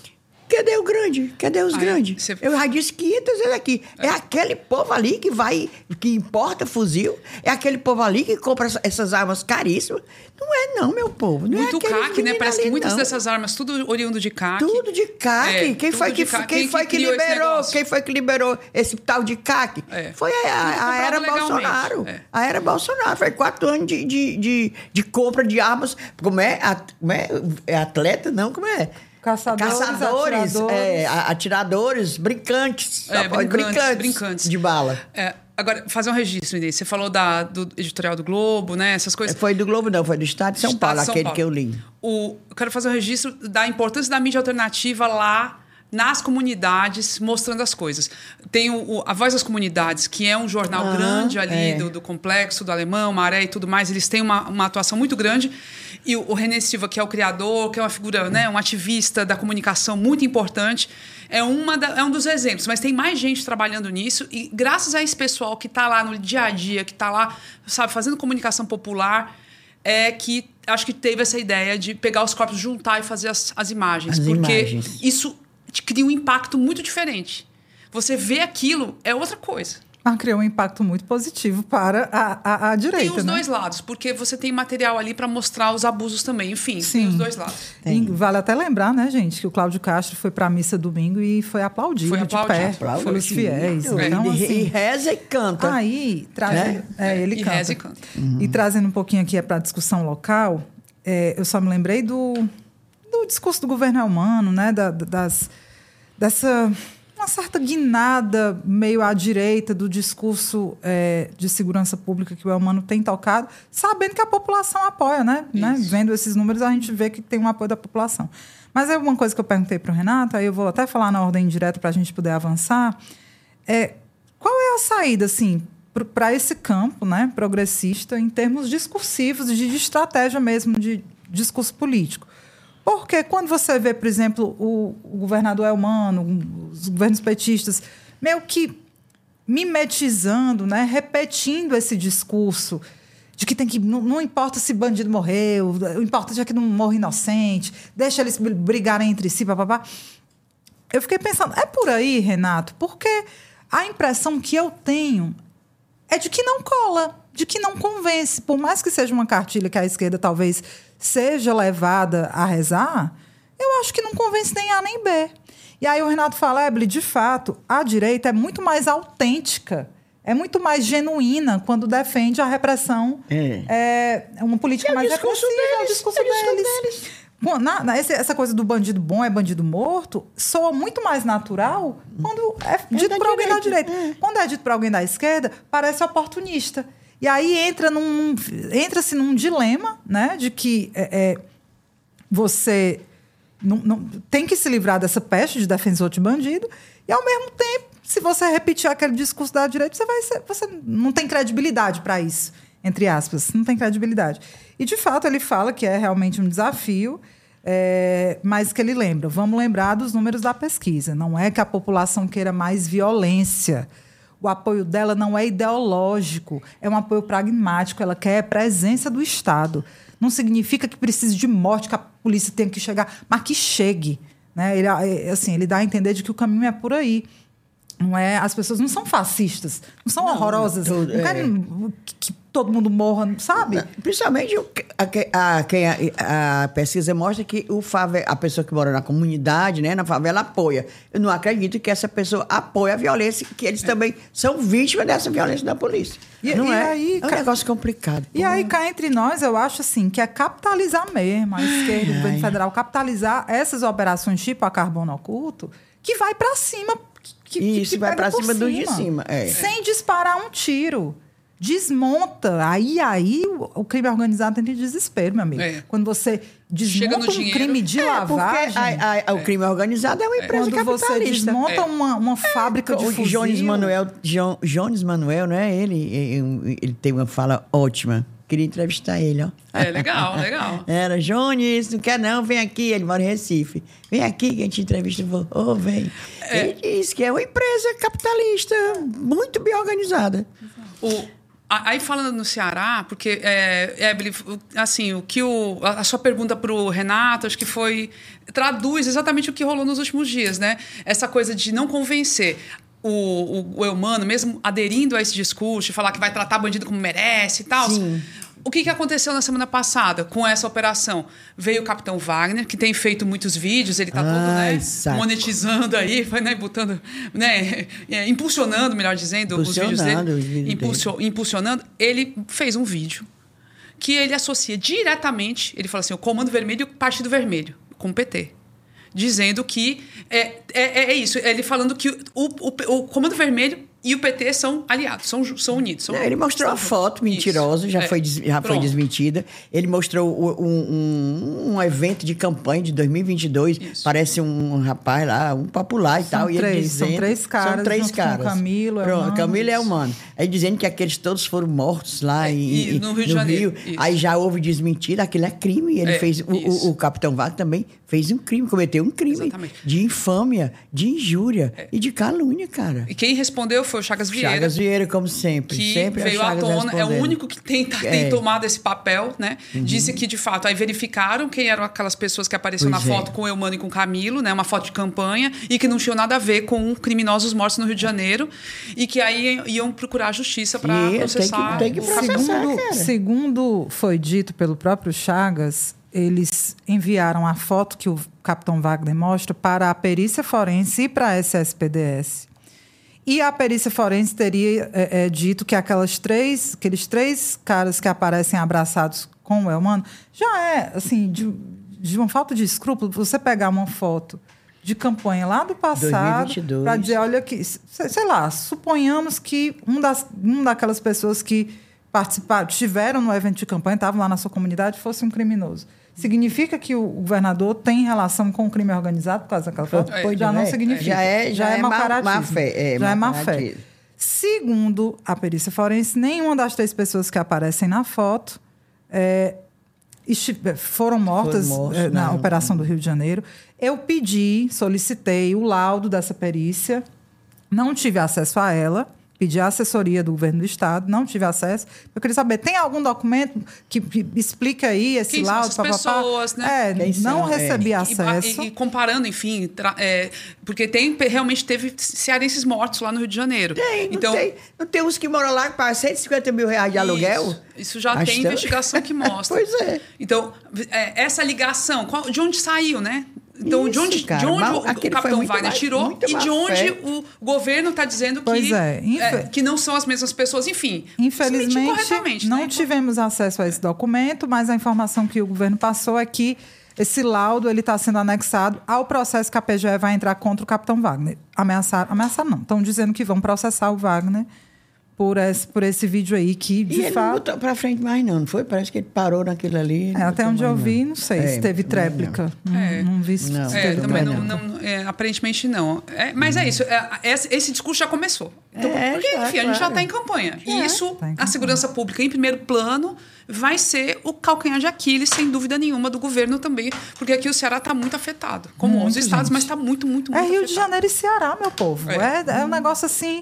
Cadê o grande? Cadê os Ai, grandes? Você... Eu já disse quinhentas vezes aqui. É. é aquele povo ali que vai, que importa fuzil, é aquele povo ali que compra essas armas caríssimas. Não é não, meu povo. Não Muito é C A C, né? Parece ali, que muitas não. dessas armas, tudo oriundo de C A C. Tudo de C A C. É, quem foi que, quem quem foi que, que liberou? Quem foi que liberou esse tal de C A C? É. Foi a, a, a era Bolsonaro. É. A era Bolsonaro. Foi quatro anos de, de, de, de compra de armas. Como é? Como é? É atleta? Não, como é? Caçadores, Caçadores atiradores, é, atiradores brincantes, é, brincantes, brincantes, brincantes de bala. É, agora, fazer um registro, Inês. Você falou da, do editorial do Globo, né? Essas coisas. Foi do Globo, não, foi do Estado de São Estado Paulo, São aquele Paulo. Que eu li. O, eu quero fazer um registro da importância da mídia alternativa lá nas comunidades, mostrando as coisas. Tem o, o, a Voz das Comunidades, que é um jornal ah, grande ali é. do, do Complexo, do Alemão, Maré e tudo mais. Eles têm uma, uma atuação muito grande. E o, o René Silva, que é o criador, que é uma figura, né, um ativista da comunicação muito importante, é, uma da, é um dos exemplos. Mas tem mais gente trabalhando nisso. E graças a esse pessoal que está lá no dia a dia, que está lá, sabe, fazendo comunicação popular, é que acho que teve essa ideia de pegar os corpos, juntar e fazer as, as imagens. As porque imagens. Isso cria um impacto muito diferente. Você vê aquilo, é outra coisa. Ah, criou um impacto muito positivo para a, a, a direita, Tem os né? dois lados, porque você tem material ali para mostrar os abusos também. Enfim, Sim. tem os dois lados. E vale até lembrar, né, gente, que o Cláudio Castro foi para a missa domingo e foi aplaudido, foi aplaudido de pé aplaudido. pelos fiéis. É. Então, e, assim, e reza e canta. Aí, trazendo, é? É, ele e canta. reza e canta. Uhum. E trazendo um pouquinho aqui para a discussão local, é, eu só me lembrei do, do discurso do governo Elmano, né, da, das... dessa uma certa guinada meio à direita do discurso é, de segurança pública que o Elmano tem tocado, sabendo que a população apoia, né? né? Vendo esses números, a gente vê que tem um apoio da população. Mas é uma coisa que eu perguntei para o Renato, aí eu vou até falar na ordem direta para a gente poder avançar. É, qual é a saída, assim, para esse campo, né, progressista, em termos discursivos, de, de estratégia mesmo, de discurso político? Porque quando você vê, por exemplo, o, o governador Elmano, os governos petistas, meio que mimetizando, né, repetindo esse discurso de que tem que não, não importa se bandido morreu, o importante é que não morra inocente, deixa eles brigarem entre si, papapá. Eu fiquei pensando, é por aí, Renato? Porque a impressão que eu tenho é de que não cola, de que não convence. Por mais que seja uma cartilha que a esquerda talvez seja levada a rezar, eu acho que não convence nem A nem B. E aí o Renato fala, Ebele, de fato, a direita é muito mais autêntica, é muito mais genuína quando defende a repressão, é, é uma política é mais repressiva, é o discurso, é o discurso deles. deles. Na, na, essa coisa do bandido bom é bandido morto soa muito mais natural quando é dito é por alguém da direita. É. Quando é dito por alguém da esquerda, parece oportunista. E aí entra num, entra-se num dilema, né, de que é, é, você não, não, tem que se livrar dessa peste de defensor de bandido e, ao mesmo tempo, se você repetir aquele discurso da direita, você, vai ser, você não tem credibilidade para isso, entre aspas, não tem credibilidade. E, de fato, ele fala que é realmente um desafio, é, mas que ele lembra, vamos lembrar dos números da pesquisa, não é que a população queira mais violência. o apoio dela não é ideológico, é um apoio pragmático, ela quer a presença do Estado. Não significa que precise de morte, que a polícia tenha que chegar, mas que chegue. Né? Ele, assim, ele dá a entender de que o caminho é por aí. Não é, as pessoas não são fascistas, não são não, horrorosas, tudo, não querem é. que, que todo mundo morra, sabe? Principalmente a, a, a, a pesquisa mostra que o favela, a pessoa que mora na comunidade, né, na favela, apoia. Eu não acredito que essa pessoa apoie a violência, que eles é. também são vítimas dessa violência da polícia. E, não e é? Aí, é um negócio complicado. E aí, cá entre nós, eu acho assim, que é capitalizar mesmo, a esquerda, o governo federal, capitalizar essas operações tipo a carbono oculto, que vai para cima. Que, Isso, que vai para cima, cima dos de cima. É. Sem disparar um tiro. Desmonta. Aí, aí o, o crime organizado entra em desespero, meu amigo. É. Quando você desmonta um dinheiro, crime de é, lavagem... A, a, a, o crime organizado é uma empresa Quando capitalista. Quando você desmonta é. uma, uma fábrica é. de fuzil... O Jones Manuel, jo, Jones Manuel, né? Ele, ele, ele tem uma fala ótima. Queria entrevistar ele, ó. É, legal, legal. Era, Jones, não quer não, vem aqui. Ele mora em Recife. Vem aqui que a gente entrevista. Ô, oh, vem. É. Ele disse que é uma empresa capitalista muito bem organizada. O, aí, falando no Ceará, porque, é, Ebeli, assim, o que o, a sua pergunta para o Renato, acho que foi... Traduz exatamente o que rolou nos últimos dias, né? Essa coisa de não convencer... O, o, o Eumano, mesmo aderindo a esse discurso, de falar que vai tratar bandido como merece e tal. Sim. O que, que aconteceu na semana passada com essa operação? Veio o Capitão Wagner, que tem feito muitos vídeos, ele está todo né, monetizando aí, vai, né, botando, né, é, impulsionando, melhor dizendo, os vídeos dele. Os vídeos impulsio, dele. Impulsionando. Ele fez um vídeo que ele associa diretamente, ele fala assim, o Comando Vermelho e o Partido Vermelho, com o P T. Dizendo que é, é, é isso, ele falando que o, o, o Comando Vermelho e o P T são aliados, são, são unidos. São, Não, ele mostrou a foto mentirosa, já, é. foi, já foi desmentida. Ele mostrou um, um, um evento de campanha de dois mil e vinte e dois. Isso. Parece um rapaz lá, um popular e são tal. Três, e ele dizendo, são três caras. São três caras. Camilo, Pronto, Camilo é humano. Aí dizendo que aqueles todos foram mortos lá é, em, e, no Rio de Janeiro. Rio. Aí já houve desmentida, aquilo é crime. Ele é, fez, o, o, o Capitão Wagner também fez um crime, cometeu um crime. Exatamente. De infâmia, de injúria é. e de calúnia, cara. E quem respondeu foi o Chagas Vieira. Chagas Vieira, como sempre. Que sempre veio à tona, é o único que tem, tá, tem é. tomado esse papel, né? Uhum. Disse que, de fato, aí verificaram quem eram aquelas pessoas que apareceram pois na foto é. com o Eumano e com o Camilo, né? Uma foto de campanha, e que não tinham nada a ver com criminosos mortos no Rio de Janeiro, e que aí iam procurar a justiça para processar. Tem que, tem que processar, segundo, cara. segundo foi dito pelo próprio Chagas, eles enviaram a foto que o Capitão Wagner mostra para a perícia forense e para a S S P D S. E a perícia forense teria é, é, dito que aquelas três, aqueles três caras que aparecem abraçados com o Eumano já é, assim, de, de uma falta de escrúpulo, você pegar uma foto de campanha lá do passado para dizer, olha aqui, sei lá, suponhamos que um das, um daquelas pessoas que participaram, estiveram no evento de campanha, estavam lá na sua comunidade, fosse um criminoso. Significa que o governador tem relação com o crime organizado por causa daquela foto? É, já não é, significa. Já é, já já é, é mau má, má fé. É, já é má fé. Segundo a perícia forense, nenhuma das três pessoas que aparecem na foto é, foram mortas foram mortos, é, na não. Operação do Rio de Janeiro. Eu pedi, solicitei o laudo dessa perícia, não tive acesso a ela. Pedi a assessoria do governo do estado, não tive acesso. Eu queria saber, tem algum documento que explica aí esse Quem laudo? São essas pessoas, né? É, Quem não são, recebi é. acesso. E, e comparando, enfim, tra, é, porque tem, realmente teve cearenses mortos lá no Rio de Janeiro. Tem, então, não tem. Não tem uns que moram lá que pagam cento e cinquenta mil reais de aluguel? Isso, isso já tem investigação que mostra. Pois é. Então, é, essa ligação, qual, de onde saiu, né? Então, Isso, de onde, cara, de onde mal, o, o Capitão Wagner mais, tirou e de onde fé. o governo está dizendo que, é, infe... é, que não são as mesmas pessoas. Enfim, infelizmente, não né? tivemos acesso a esse documento, mas a informação que o governo passou é que esse laudo está sendo anexado ao processo que a P G E vai entrar contra o Capitão Wagner. Ameaçar, ameaçar não. Estão dizendo que vão processar o Wagner por esse, por esse vídeo aí que, de e ele fato... não botou pra frente mais não, não foi? Parece que ele parou naquilo ali. É, até onde eu vi, não sei é, se teve tréplica. Não, não, é. não vi se não, teve é, também não, tréplica. não, é, aparentemente não. É, mas hum. é isso, é, esse, esse discurso já começou. Então, é, porque, já, enfim, claro. a gente já está em campanha. É, e isso, tá a segurança pública, em primeiro plano, vai ser o calcanhar de Aquiles, sem dúvida nenhuma, do governo também. Porque aqui o Ceará está muito afetado. Como muito, onze estados, gente. mas está muito, muito, muito É Rio afetado. de Janeiro e Ceará, meu povo. É, é, é um negócio assim...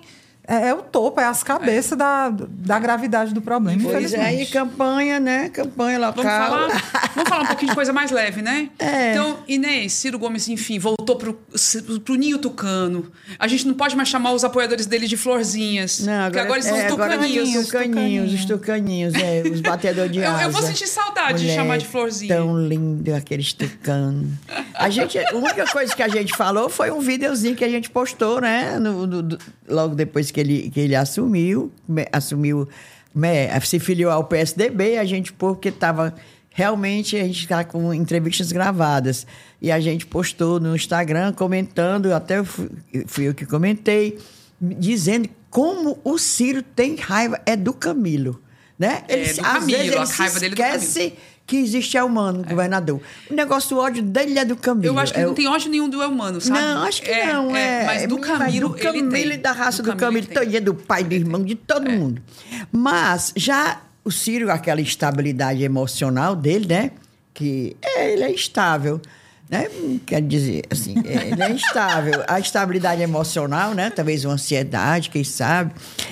É, é o topo, é as cabeças é. Da, da gravidade do problema, pois infelizmente. É, e campanha, né? Campanha local. Vamos falar, vamos falar um pouquinho de coisa mais leve, né? É. Então, Inês, Ciro Gomes, enfim, voltou pro, pro ninho tucano. A gente não pode mais chamar os apoiadores dele de florzinhas. Não, agora, porque agora eles são é, os tucaninhos. Os tucaninhos, os tucaninhos, é, os batedores de asa. Eu, eu vou sentir saudade Mulher, de chamar de florzinha. Tão lindo aqueles tucanos. A gente, a única coisa que a gente falou foi um videozinho que a gente postou, né? No, no, do, logo depois que ele, que ele assumiu, assumiu, se filiou ao P S D B, a gente, porque estava realmente, a gente está com entrevistas gravadas. E a gente postou no Instagram, comentando, até fui, fui eu que comentei, dizendo como o Ciro tem raiva, é do Camilo. Né? Ele, é, do às Camilo, vezes ele a se raiva dele esquece é do que existe Elmano, é. governador. O negócio, o ódio dele é do Camilo. Eu acho que é não o... tem ódio nenhum do Elmano, sabe? Não, acho que é, não. É, é, mas do Camilo, mas do Camilo ele tem. e da raça do, do Camilo, Camilo do pai, do irmão, de todo é. mundo. Mas já o Ciro, aquela estabilidade emocional dele, né? Que é, ele é instável. Né? Quer dizer, assim, ele é instável. A estabilidade emocional, né? Talvez uma ansiedade, quem sabe.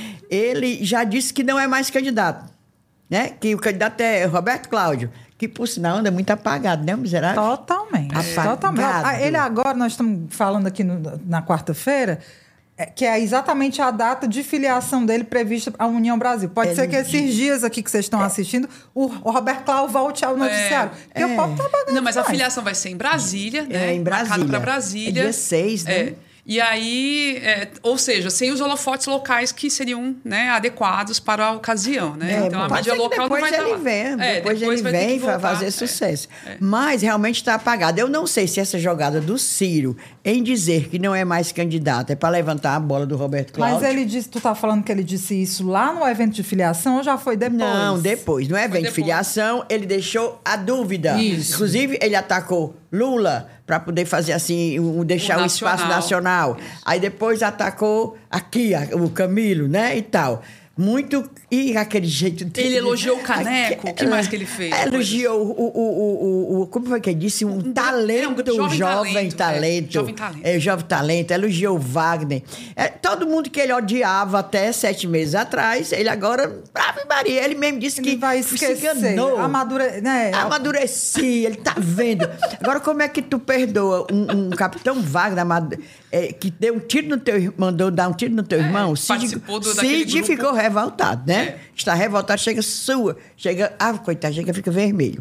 Ele já disse que não é mais candidato. Né? Que o candidato é Roberto Cláudio, que, por sinal, anda muito apagado, né, miserável? Totalmente. Apagado. Totalmente. Ele agora, nós estamos falando aqui no, na quarta-feira, é, que é exatamente a data de filiação dele prevista à União Brasil. Pode é ser que esses dia. dias aqui que vocês estão é. assistindo, o, o Roberto Cláudio volte ao noticiário. É. Porque é. o povo está apagando. Não, mas demais. A filiação vai ser em Brasília, né? É, em Brasília. Para Brasília. É dia seis, né? É. E aí, é, ou seja, sem os holofotes locais que seriam, né, adequados para a ocasião, né? É, então a mídia local não vai estar lá. Vem, é, depois, depois ele vem para fazer sucesso. É, é. Mas realmente está apagado. Eu não sei se essa jogada do Ciro em dizer que não é mais candidato é para levantar a bola do Roberto Cláudio. Mas ele disse, tu tá falando que ele disse isso lá no evento de filiação ou já foi depois? Não, depois. No evento de filiação, ele deixou a dúvida. Isso. Inclusive, ele atacou Lula para poder fazer assim, um, deixar o, o espaço nacional. Aí depois atacou aqui o Camilo, né, e tal. Muito... E aquele jeito dele... Ele elogiou o Caneco. O que mais que ele fez? Elogiou o... o, o, o como foi que ele disse? Um, um talento, é um jovem, jovem talento. talento. É, jovem talento. É, jovem talento. Elogiou o Wagner. É, todo mundo que ele odiava até sete meses atrás, ele agora... Ave Maria, ele mesmo disse ele que vai esquecer. se enganou. Amadure... Né? Amadureci, ele tá vendo. Agora, como é que tu perdoa um, um capitão Wagner é, que deu um tiro no teu... Mandou dar um tiro no teu é, irmão? Participou Cid, do, daquele Cid grupo. ficou revoltado, né? É. Está revoltado, chega sua, chega... Ah, coitado, chega, fica vermelho.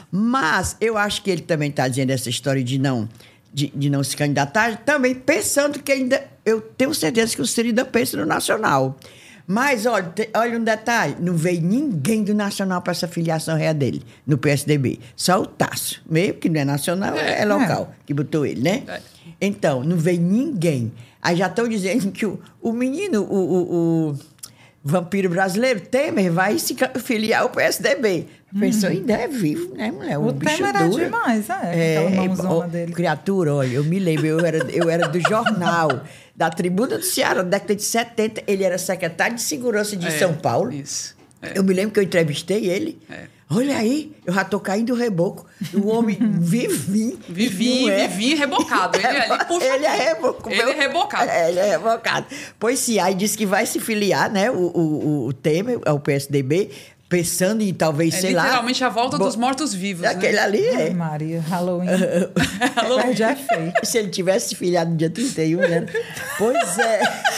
Mas eu acho que ele também está dizendo essa história de não, de, de não se candidatar, também pensando que ainda... Eu tenho certeza que o Ciro ainda pensa no Nacional. Mas, olha, te, olha um detalhe, não veio ninguém do Nacional para essa filiação real dele, no P S D B. Só o Tasso, meio que não é nacional, é, é local, é. que botou ele, né? É. Então, não veio ninguém. Aí já estão dizendo que o, o menino, o... o, o vampiro brasileiro, Temer, vai se filiar ao P S D B. A pessoa uhum. ainda é vivo, né, mulher? O, o bicho Temer dura. É demais, é. é aquela mãozona dele. Criatura, olha, eu me lembro, eu era, eu era do jornal, da Tribuna do Ceará, na década de setenta, ele era secretário de Segurança de é, São Paulo. Isso. É. Eu me lembro que eu entrevistei ele. É. Olha aí, eu já tô caindo reboco. O homem vivinho. Vivinho, é. vivinho rebocado. Ele ali puxa. Ele é rebocado. Ele é rebocado. É, ele é rebocado. Pois sim, aí disse que vai se filiar, né, o, o, o Temer, ao P S D B, pensando em talvez, é, sei lá... literalmente a volta bo... dos mortos-vivos, Aquele né? ali é... Ai, Maria, Halloween. Halloween já é feio. Se ele tivesse filiado no dia trinta e um, né? Pois é.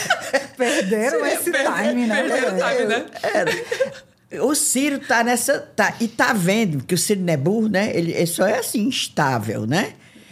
Perderam Sim, esse perder, time, né? Perderam o time, né? Era. O Ciro tá nessa... Tá, e tá vendo que o Ciro não é burro, né? Ele, ele só é assim, instável, né?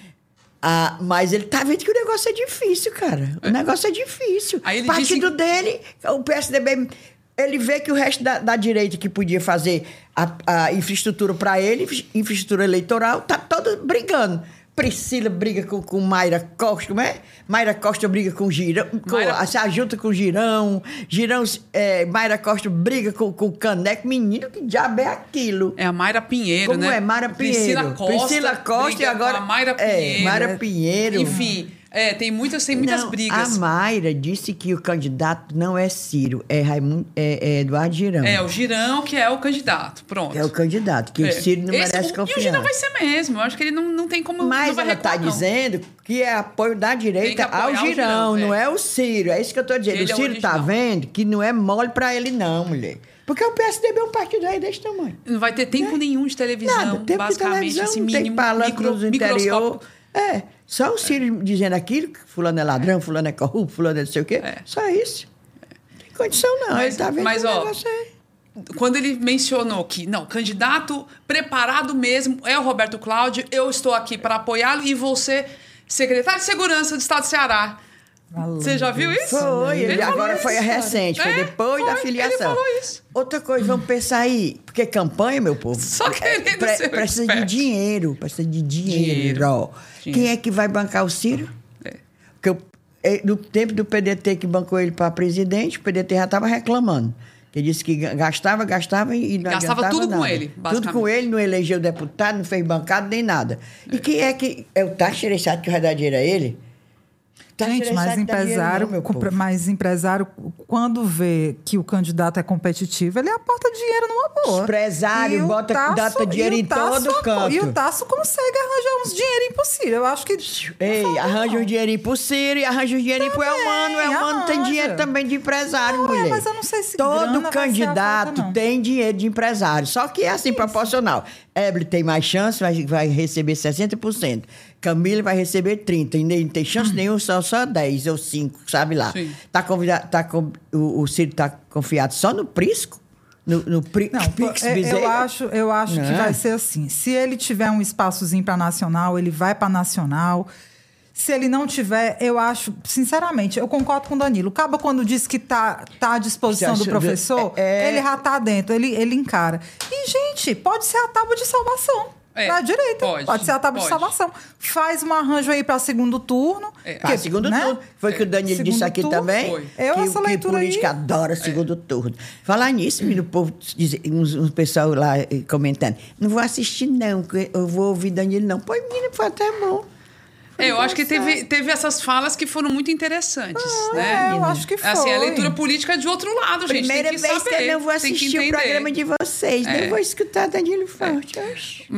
Ah, mas ele tá vendo que o negócio é difícil, cara. O é. negócio é difícil. O partido disse... dele, o P S D B... Ele vê que o resto da, da direita que podia fazer a, a infraestrutura para ele, infraestrutura eleitoral, tá todo brigando. Priscila briga com, com Mayra Costa, como é? Mayra Costa briga com Girão, Mayra... se ajunta com Girão, Girão, é, Mayra Costa briga com o Caneco. Menino, que diabo é aquilo? É a Mayra Pinheiro, como né? Como é? Mayra Pinheiro. Priscila Costa, Priscila Costa e agora... a Mayra Pinheiro. É, Mayra Pinheiro. Enfim... É, tem muitas, tem muitas não, brigas. A Mayra disse que o candidato não é Ciro, é, Raimundo, é, é Eduardo Girão. É, o Girão que é o candidato, pronto. É o candidato, que é. o Ciro não Esse, merece o, confiança. E o Girão vai ser mesmo, eu acho que ele não, não tem como... Mas não vai ela está dizendo que é apoio da direita ao Girão, Girão, não é. é o Ciro. É isso que eu estou dizendo. Ele o Ciro está é vendo que não é mole para ele não, mulher. Porque o P S D B é um partido aí desse tamanho. Não vai ter tempo é. nenhum de televisão, Nada, tempo basicamente. De televisão, assim, não mínimo, tem palanque no interior. É, só o Ciro é. dizendo aquilo, que fulano é ladrão, fulano é corrupto, fulano é não sei o quê. É. Só isso. Não tem condição não, mas, ele tá vendo mas, o ó, negócio aí. Quando ele mencionou que, não, candidato preparado mesmo é o Roberto Cláudio, eu estou aqui para apoiá-lo e você, secretário de Segurança do Estado do Ceará. Você já viu isso? Foi, ele, ele agora isso, foi a recente, foi é, depois foi, da filiação. Ele falou isso. Outra coisa, vamos pensar aí, porque campanha, meu povo, só querendo é, pre, ser precisa expert. de dinheiro, precisa de dinheiro. dinheiro. dinheiro. Quem é que vai bancar o Ciro? É. Porque eu, no tempo do P D T que bancou ele para presidente, o P D T já estava reclamando. Ele disse que gastava, gastava e não gastava tudo nada. com ele, basicamente. Tudo com ele, não elegeu deputado, não fez bancada, nem nada. É. E quem é que... É o Tasso Gereissati que vai dar dinheiro a ele? Tá Gente, mas empresário, não, mas empresário, quando vê que o candidato é competitivo, ele aporta dinheiro numa boa. Empresário bota Tasso, data dinheiro em todo canto. E o Tasso consegue arranjar uns dinheirinhos pro Ciro. Eu acho que... Ei, arranja um dinheirinho pro Ciro e arranja um dinheirinho pro Elmano. O Elmano tem dinheiro também de empresário, não, mulher. É, mas eu não sei se todo candidato falta, tem dinheiro de empresário. Só que é assim, Isso. proporcional. Evelyn tem mais chance, vai, vai receber sessenta por cento. Camila vai receber trinta por cento. E não tem chance hum. nenhuma, só, só dez ou cinco, sabe lá. Sim. Tá convidado, tá, o, o Ciro está confiado só no Prisco? No, no pri, não, Pix eu, eu acho, eu acho que vai ser assim. Se ele tiver um espaçozinho para Nacional, ele vai para Nacional. Se ele não tiver, eu acho, sinceramente, eu concordo com o Danilo. O Cabo, quando diz que tá, tá à disposição do professor, é, é... ele já tá dentro, ele, ele encara. E, gente, pode ser a tábua de salvação. É, pra direita. Pode, pode ser a tábua pode. de salvação. Faz um arranjo aí para segundo turno. É. Que, ah, segundo né? turno. Foi o é. que o Danilo segundo disse aqui turno, também. Foi. Eu, que, essa que leitura política aí... adora segundo é. turno. Falar nisso, menino, o povo diz, uns, uns pessoal lá comentando. Não vou assistir, não. Eu vou ouvir Danilo, não. Pô, menino, foi até bom. É, eu acho que teve, teve essas falas que foram muito interessantes, ah, né? É, eu acho que foi. Assim, a leitura política é de outro lado, gente. Primeira tem que vez saber, que eu não vou assistir o programa de vocês, é. nem vou escutar Danilo Forte. É.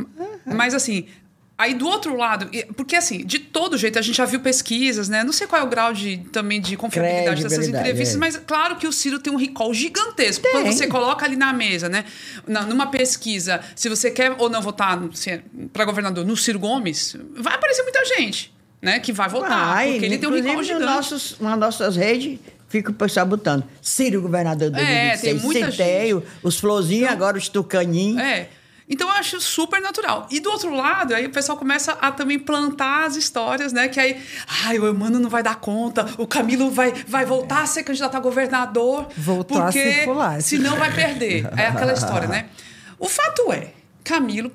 Mas assim, aí do outro lado, porque assim, de todo jeito, a gente já viu pesquisas, né? Não sei qual é o grau de, também de confiabilidade dessas entrevistas, é. mas claro que o Ciro tem um recall gigantesco. Tem. Quando você coloca ali na mesa, né? Numa pesquisa, se você quer ou não votar para governador no Ciro Gomes, vai aparecer muita gente, né? Que vai votar, vai, porque ele tem um recall gigante. Nossos, nas nossas redes, fica o pessoal botando Ciro governador do é, tem muita Centeio, gente. Os florzinhos, então, agora os tucaninhos. É. Então, eu acho super natural. E do outro lado, aí o pessoal começa a também plantar as histórias, né? Que aí, ai, o Emano não vai dar conta, o Camilo vai, vai voltar a ser candidato a governador. Voltou porque a circular. Senão vai perder. É aquela história, né? O fato é, Camilo,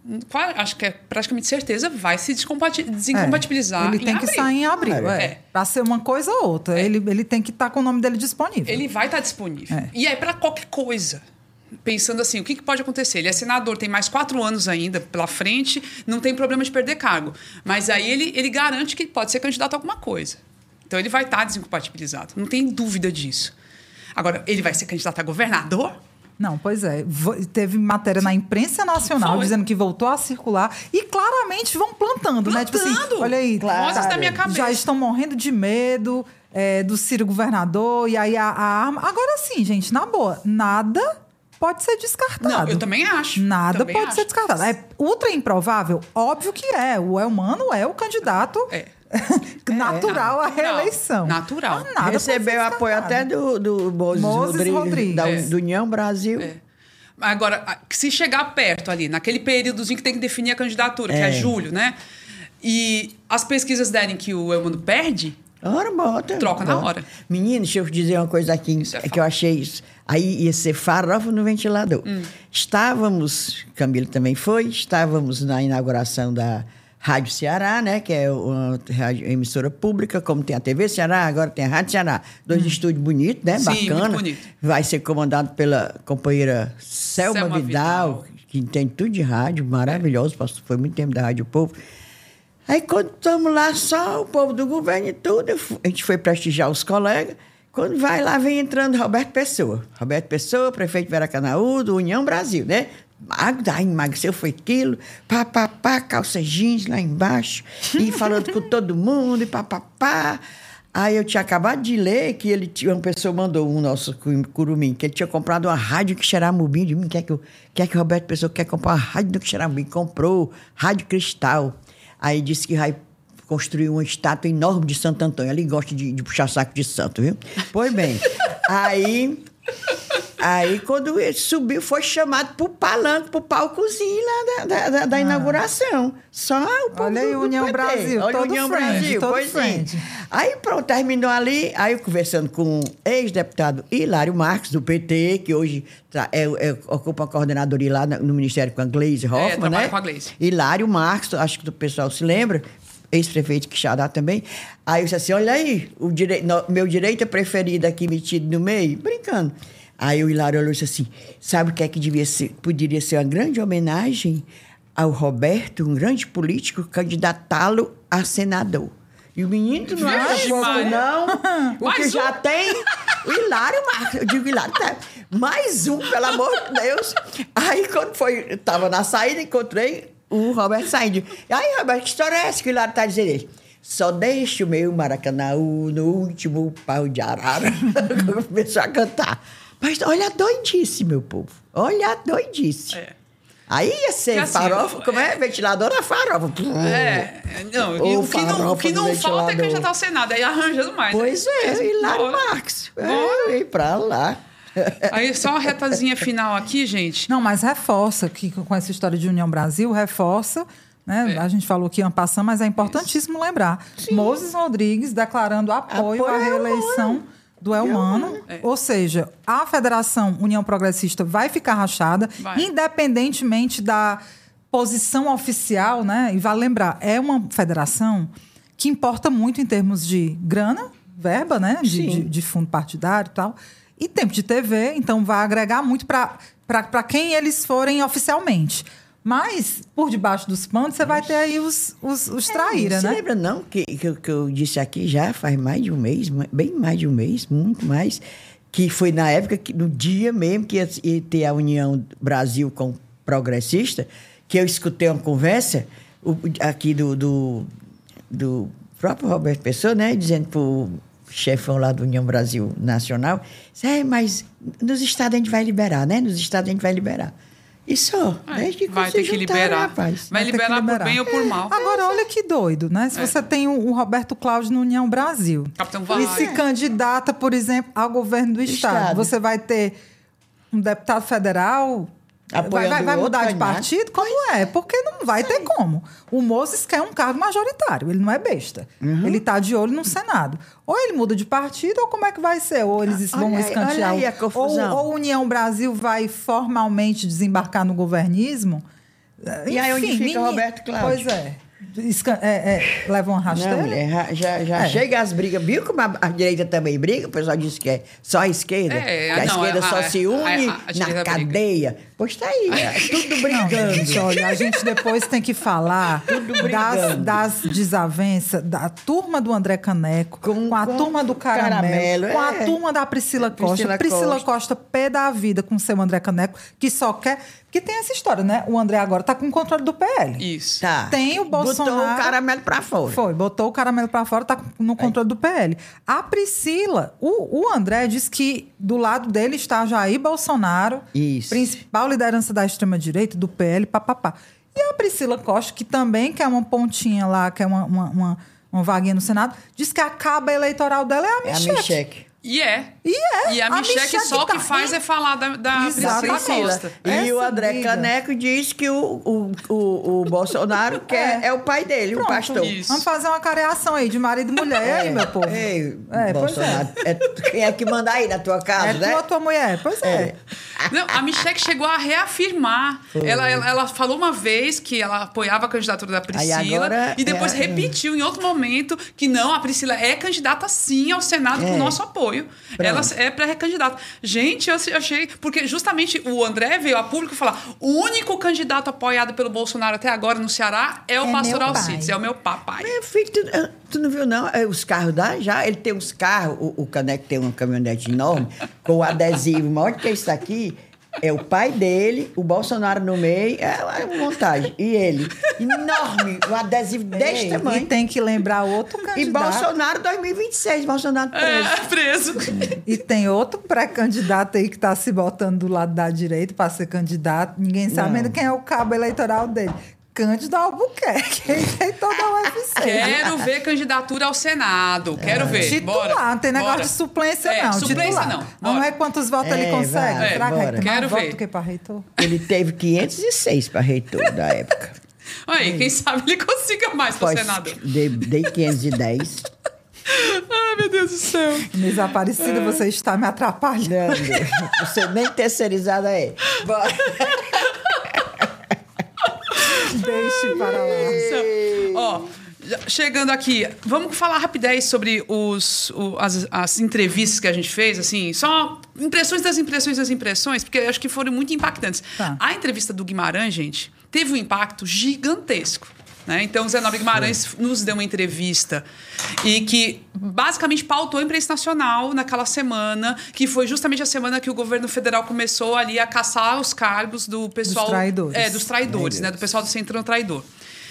acho que é praticamente certeza, vai se desincompatibilizar. É, ele tem em que abril. sair em abril. É. É. Para ser uma coisa ou outra. É. Ele, ele tem que estar tá com o nome dele disponível. Ele vai estar tá disponível. É. E aí, para qualquer coisa. Pensando assim, o que, que pode acontecer? Ele é senador, tem mais quatro anos ainda pela frente, não tem problema de perder cargo. Mas aí ele, ele garante que pode ser candidato a alguma coisa. Então ele vai estar desincompatibilizado. Não tem dúvida disso. Agora, ele vai ser candidato a governador? Não, pois é. Teve matéria na imprensa nacional Foi. dizendo que voltou a circular e claramente vão plantando, plantando. né? Tipo assim, olha aí, claro. Vozes da minha cabeça. Já estão morrendo de medo é, do Ciro governador e aí a, a arma... Agora sim, gente, na boa, nada... pode ser descartado. Não, eu também acho. Nada também pode acho. ser descartado. É ultra improvável? Óbvio que é. O Elmano é o candidato é. natural é, à reeleição. Natural. Nada Recebeu apoio até do, do Moses, Moses Rodrigues, Rodrigues. Da, É. do União Brasil. É. Agora, se chegar perto ali, naquele períodozinho que tem que definir a candidatura, que é, é julho, né? E as pesquisas derem que o Elmano perde... Ora, bota. Troca bota. na hora. Menino, deixa eu dizer uma coisa aqui, é que eu achei isso. Aí ia ser farofa no ventilador. Hum. Estávamos, Camilo também foi, estávamos na inauguração da Rádio Ceará, né? Que é uma rádio, emissora pública, como tem a T V Ceará, agora tem a Rádio Ceará. Dois hum. estúdios bonitos, né? Sim, bacana. Muito bonito. Vai ser comandado pela companheira Selma, Selma Vidal, Vidal, que entende tudo de rádio, maravilhoso, é. Foi muito tempo da Rádio Povo. Aí, quando estamos lá, só o povo do governo e tudo, a gente foi prestigiar os colegas. Quando vai lá, vem entrando Roberto Pessoa. Roberto Pessoa, prefeito de Veracanaú, do União Brasil, né? Magro, aí emagreceu, foi quilo, pá, pá, pá, calça jeans lá embaixo, e falando com todo mundo, e pá, pá, pá. Aí eu tinha acabado de ler que ele tinha, uma pessoa mandou um nosso curumim, que ele tinha comprado uma rádio que cheirava mubim de mim. Quer que, eu, quer que o Roberto Pessoa quer comprar uma rádio do que cheirava mubim? Comprou, Rádio Cristal. Aí disse que vai construir uma estátua enorme de Santo Antônio. Ele gosta de, de puxar saco de santo, viu? Pois bem, aí... Aí, quando ele subiu, foi chamado pro palanque, pro palcozinho lá da, da, da, da ah. inauguração. Só o povo Olha aí, do, do União P T. Brasil, Olha todo União frente, Brasil, todo pois frente. Sim. Aí, pronto, terminou ali. Aí, eu conversando com o ex-deputado Hilário Marques, do P T, que hoje tá, é, é, ocupa a coordenadoria lá no Ministério com a Gleisi Hoffmann, é, né? com a Gleisi. Hilário Marques, acho que o pessoal se lembra, ex-prefeito de Quixadá também. Aí eu disse assim, olha aí, o direi- no, meu direito preferido aqui metido no meio, brincando. Aí o Hilário olhou e disse assim, sabe o que é que devia ser, poderia ser uma grande homenagem ao Roberto, um grande político, candidatá-lo a senador. E o menino não acha pouco, não. O que um. já tem... O Hilário Marques. Eu digo, Hilário, tá. Mais um, pelo amor de Deus. Aí, quando foi... Estava na saída, encontrei o Roberto saindo. Aí, Roberto, que história é essa que o Hilário está dizendo aí? Só deixa o meu Maracanaú no último pau de arara. Começou a cantar. Mas olha a doidice, meu povo. Olha a doidice. É. Aí ia ser assim, farofa, como é? é? Ventilador na farofa. É, não, e o que não, o que não falta é candidatar ao Senado, aí arranjando mais. Pois né? é, Hilário Marques. Vem pra lá. Aí só uma retazinha final aqui, gente. Não, mas reforça, que com essa história de União Brasil, reforça, né? É. A gente falou que ia passar, mas é importantíssimo Isso. lembrar. Sim. Moses Rodrigues declarando apoio, apoio à reeleição do Elmano, é. Ou seja, a Federação União Progressista vai ficar rachada, vai. Independentemente da posição oficial, né? E vale lembrar, é uma federação que importa muito em termos de grana, verba, né? De, de, de fundo partidário e tal, e tempo de T V, então vai agregar muito para quem eles forem oficialmente. Mas, por debaixo dos panos, você vai ter aí os, os, os traíra, é, né? Você lembra, não, que, que, que eu disse aqui já faz mais de um mês, bem mais de um mês, muito mais, que foi na época, que, no dia mesmo que ia, ia ter a União Brasil com Progressista, que eu escutei uma conversa o, aqui do, do, do próprio Roberto Pessoa, né? Dizendo para o chefão lá do União Brasil Nacional, é, mas nos estados a gente vai liberar, né? Nos estados a gente vai liberar. Isso, é, que vai ter que juntar, liberar. Rapaz. Vai, vai liberar, liberar por bem ou por mal. Agora, olha que doido, né? Se é. você tem o, o Roberto Cláudio no União Brasil Capitão e se candidata, por exemplo, ao governo do estado, estado, você vai ter um deputado federal... Vai, vai, vai mudar de partido? Como é? Porque não vai ter como. O Moses quer um cargo majoritário, ele não é besta. Uhum. Ele está de olho no Senado. Ou ele muda de partido, ou como é que vai ser? Ou eles vão olha escantear. Olha aí a confusão. Ou, ou União Brasil vai formalmente desembarcar no governismo. E Enfim, aí onde fica menino, Roberto Cláudio? Pois é. É, é, leva uma rasteira? Não, mulher, já, já é. chega as brigas. Viu como a, a direita também briga? O pessoal diz que é só a esquerda. É, que a não, esquerda a, só a, se une a, a, a na cadeia. Briga. Pois tá aí, é, tudo brigando. Não, gente, olha, a gente depois tem que falar das, das desavenças da turma do André Caneco, com, com a com turma do Caramelo, caramelo com é. a turma da Priscila Costa. Priscila, Priscila Costa. Costa, pé da vida com o seu André Caneco, que só quer... Porque tem essa história, né? O André agora tá com o controle do P L. Isso. Tá. Tem o Bolsonaro... Botou o caramelo pra fora. Foi, botou o caramelo pra fora, tá no controle é. do P L. A Priscila, o, o André diz que do lado dele está Jair Bolsonaro, Isso. principal liderança da extrema-direita, do P L, papapá. E a Priscila Costa, que também quer uma pontinha lá, quer uma, uma, uma, uma vaguinha no Senado, diz que a caba eleitoral dela é a Michele. É a Michele. E é. E é. E a, a Michele só o que faz é falar da, da Priscila Costa. E Essa o André briga. Caneco diz que o, o, o, o Bolsonaro quer, é. é o pai dele, Pronto, o pastor. Isso. Vamos fazer uma careação aí de marido e mulher, é. aí, meu povo. Ei, é, Bolsonaro, é. É, quem é que manda aí na tua casa, é né? É tua, tua mulher, pois é. é. Não, a Michelle chegou a reafirmar. Ela, ela, ela falou uma vez que ela apoiava a candidatura da Priscila agora, e depois é, repetiu em outro momento que não, a Priscila é candidata sim ao Senado é. com o nosso apoio. Pronto. Ela é pré-candidata. Gente, eu achei... Porque justamente o André veio a público falar o único candidato apoiado pelo Bolsonaro até agora no Ceará é o É pastor meu Alcides. pai. É o meu papai. Meu filho, tu, tu não viu, não? É, os carros da já, ele tem uns carros, o, o Caneco tem uma caminhonete enorme, com o adesivo maior que isso aqui. É o pai dele, o Bolsonaro no meio, é uma montagem. E ele, enorme, um adesivo deste Ei, tamanho. E tem que lembrar outro candidato. E Bolsonaro dois mil e vinte e seis, Bolsonaro preso. É, preso. E tem outro pré-candidato aí que está se botando do lado da direita para ser candidato. Ninguém sabe Não. ainda quem é o cabo eleitoral dele. Cândido Albuquerque. Ele tem toda a U F C. Quero ver candidatura ao Senado. Quero ver. Titular, Bora. não tem negócio Bora. de suplência, É, não. suplência Titular. não. Vamos Bora. ver quantos votos É, ele consegue. vai, Será que bora. vai ter mais Quero voto ver. do que para reitor? Ele teve quinhentos e seis para reitor da época. Aí, quem sabe ele consiga mais para o Pois, Senado. dei, dei quinhentos e dez. Ai, meu Deus do céu. Inês Aparecida, você está me atrapalhando. Não, você nem terceirizada é. Bora. Deixe para lá. Ó, já- chegando aqui, vamos falar rapidez sobre os, o- as, as entrevistas que a gente fez, assim, só impressões das impressões das impressões, porque eu acho que foram muito impactantes. Tá. A entrevista do Guimarães, gente, teve um impacto gigantesco. Né? Então, o Zé Nobre Guimarães nos deu uma entrevista e que basicamente pautou a imprensa nacional naquela semana, que foi justamente a semana que o governo federal começou ali a caçar os cargos do pessoal... Dos traidores. É, dos traidores, né? Do pessoal do Centrão Traidor.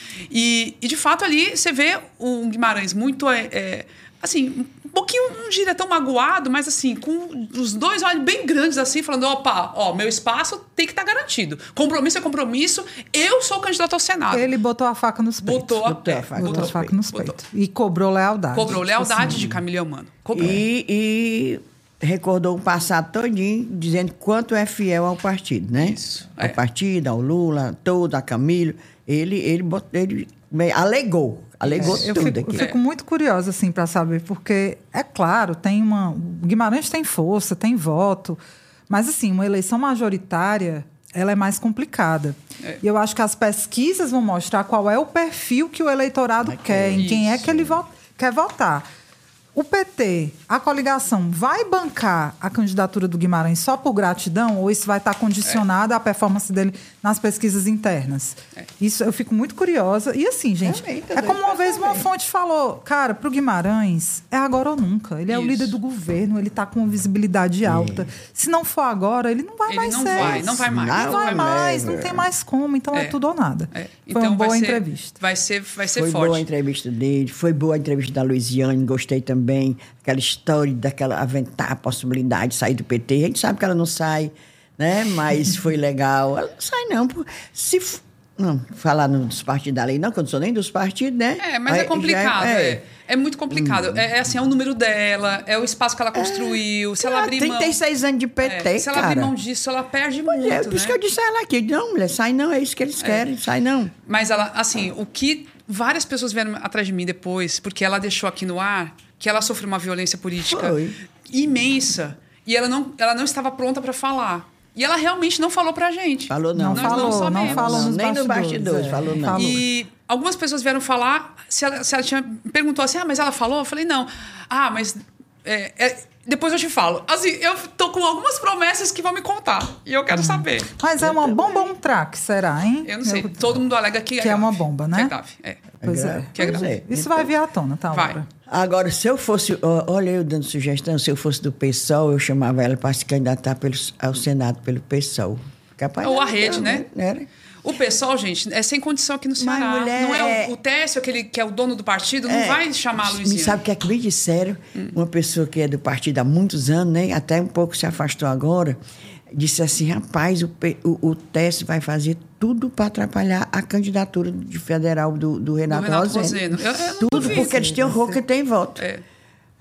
E, e, de fato, ali você vê o Guimarães muito... É, é, assim, um pouquinho, não diria tão magoado, mas assim, com os dois olhos bem grandes assim, falando, opa, ó, meu espaço tem que estar garantido. Compromisso é compromisso, eu sou candidato ao Senado. Ele botou a faca nos peitos. Botou a, Botou a é, faca Botou a nos faca nos Botou. peitos. E cobrou lealdade. Cobrou Tipo lealdade assim, de Camila Mano. Cobrou. E, e recordou o passado todinho, dizendo quanto é fiel ao partido, né? Isso, Ao é. partido, ao Lula, todo, a Camilo. Ele, ele, bot- ele alegou, alegou Eu tudo fico, aqui. eu fico muito curiosa, assim, para saber, porque, é claro, tem uma. O Guimarães tem força, tem voto, mas, assim, uma eleição majoritária, ela é mais complicada. É. E eu acho que as pesquisas vão mostrar qual é o perfil que o eleitorado quer, em quem é Isso. que ele vo- quer votar. O P T, a coligação, vai bancar a candidatura do Guimarães só por gratidão ou isso vai estar condicionado à performance dele nas pesquisas internas? Isso eu fico muito curiosa. E assim, gente, Também, tô é como doida uma pra vez uma saber. fonte falou, cara, pro Guimarães é agora ou nunca. Ele é o Isso. líder do governo, ele está com uma visibilidade alta. Se não for agora, ele não vai Ele mais não ser. vai, não vai mais. Não, Não vai vai mais, mais, não tem é. mais como. Então é, É. tudo ou nada. É. Foi uma boa vai ser- entrevista. Vai ser, vai ser Foi forte. boa a entrevista dele, foi boa a entrevista da Luiziane, gostei também. Aquela história daquela aventar a possibilidade de sair do P T. A gente sabe que ela não sai, né? Mas foi legal. Ela não sai, não. pô. Se f- não, falar no- dos partidos da lei, não, que eu não sou nem dos partidos, né? É, mas Aí é já complicado. É, é muito complicado. É, é assim, é o número dela, é o espaço que ela construiu. Se ela Ah, abrir mão. trinta e seis anos de P T, é, se ela cara. abrir mão disso, ela perde Pois muito. é, por isso né? que eu disse a ela aqui. Não, mulher, sai não, é isso que eles querem, sai não. Mas ela, assim, o que várias pessoas vieram atrás de mim depois, porque ela deixou aqui no ar que ela sofreu uma violência política Foi. imensa e ela não, ela não estava pronta para falar. E ela realmente não falou pra gente. Falou não. Não Nós falou, não não, sabemos. falou nos Nem no bastidores. bastidores, é. falou não. E algumas pessoas vieram falar, se ela, se ela tinha, perguntou assim, ah, mas ela falou? Eu falei, não. Ah, mas é, é, depois eu te falo. Assim, eu tô com algumas promessas que vão me contar. E eu quero saber. Mas é uma bomba ou um traque, será, hein? Eu não sei. Eu- Todo mundo alega que, Que é uma grave. bomba, né? Que é grave, é. Pois é. Que é Pois grave. é. Isso vai vir à tona, tá, Vai. Laura? Agora, se eu fosse... ó, Olha, eu dando sugestão, se eu fosse do PSOL, eu chamava ela para se candidatar pelo, ao Senado pelo PSOL. Capaz Ou a dela, rede, não, né? Era. O pessoal, gente, é sem condição aqui no Ceará. mulher, não é o, é- o Técio, aquele que é o dono do partido, não É, vai chamar a Me Luizinha. sabe o que é que me disseram? Uma pessoa que é do partido há muitos anos, né? Até um pouco se afastou agora, disse assim, rapaz, o, P- o, o Técio vai fazer tudo para atrapalhar a candidatura de federal do, do Renato, Renato Rosendo. Rosendo. Eu- eu não Tudo, duvido. porque eles têm horror que tem voto. É.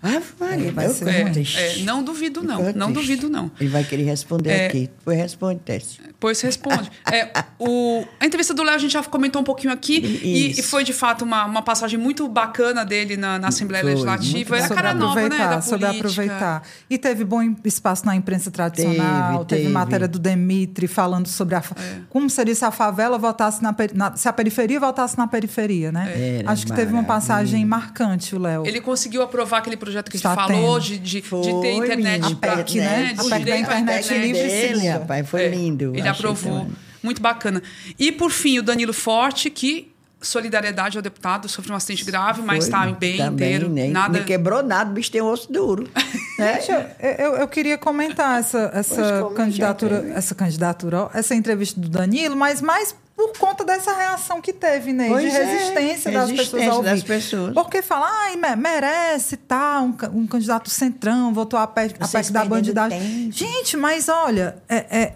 Ah, Maria, vai ser É, ruim. é, não duvido, não. Não duvido, não. Ele vai querer responder É. aqui. Pois responde, Tess. Pois responde. É, o, a entrevista do Léo a gente já comentou um pouquinho aqui e, e foi, de fato, uma, uma passagem muito bacana dele na, na Assembleia Foi, Legislativa. É a sobre cara nova, né, aproveitar, da sobre política. aproveitar. E teve bom espaço na imprensa tradicional, Teve, teve, teve. matéria do Demitri falando sobre a, É. como seria se a favela votasse na, peri- na se a periferia votasse na periferia, né? Era Acho que teve uma maravilha. passagem marcante, o Léo. Ele conseguiu aprovar aquele projeto que a gente Está falou, tendo. de, de, Foi, de ter internet menino, pra, A P E C, né? de A P E C da direito à internet livre e dele, segura. rapaz, foi É, lindo. Ele Achei aprovou. tão- Muito bacana. E, por fim, o Danilo Forte, que solidariedade ao deputado, sofreu um acidente grave, mas Foi, está bem também, inteiro. nem, Nada... Não quebrou nada, o bicho tem osso duro. né? Gente, eu, eu, eu queria comentar essa, essa comente, candidatura, André. essa candidatura, ó, essa entrevista do Danilo, mas mais por conta dessa reação que teve, né? Pois de é, resistência das resistência pessoas a ouvir. das pessoas. Porque fala, ai, me- merece, tá, um, ca- um candidato centrão, votou a P E C, a Vocês P E C da perdendo bandidagem. tempo. Gente, mas olha, é, é,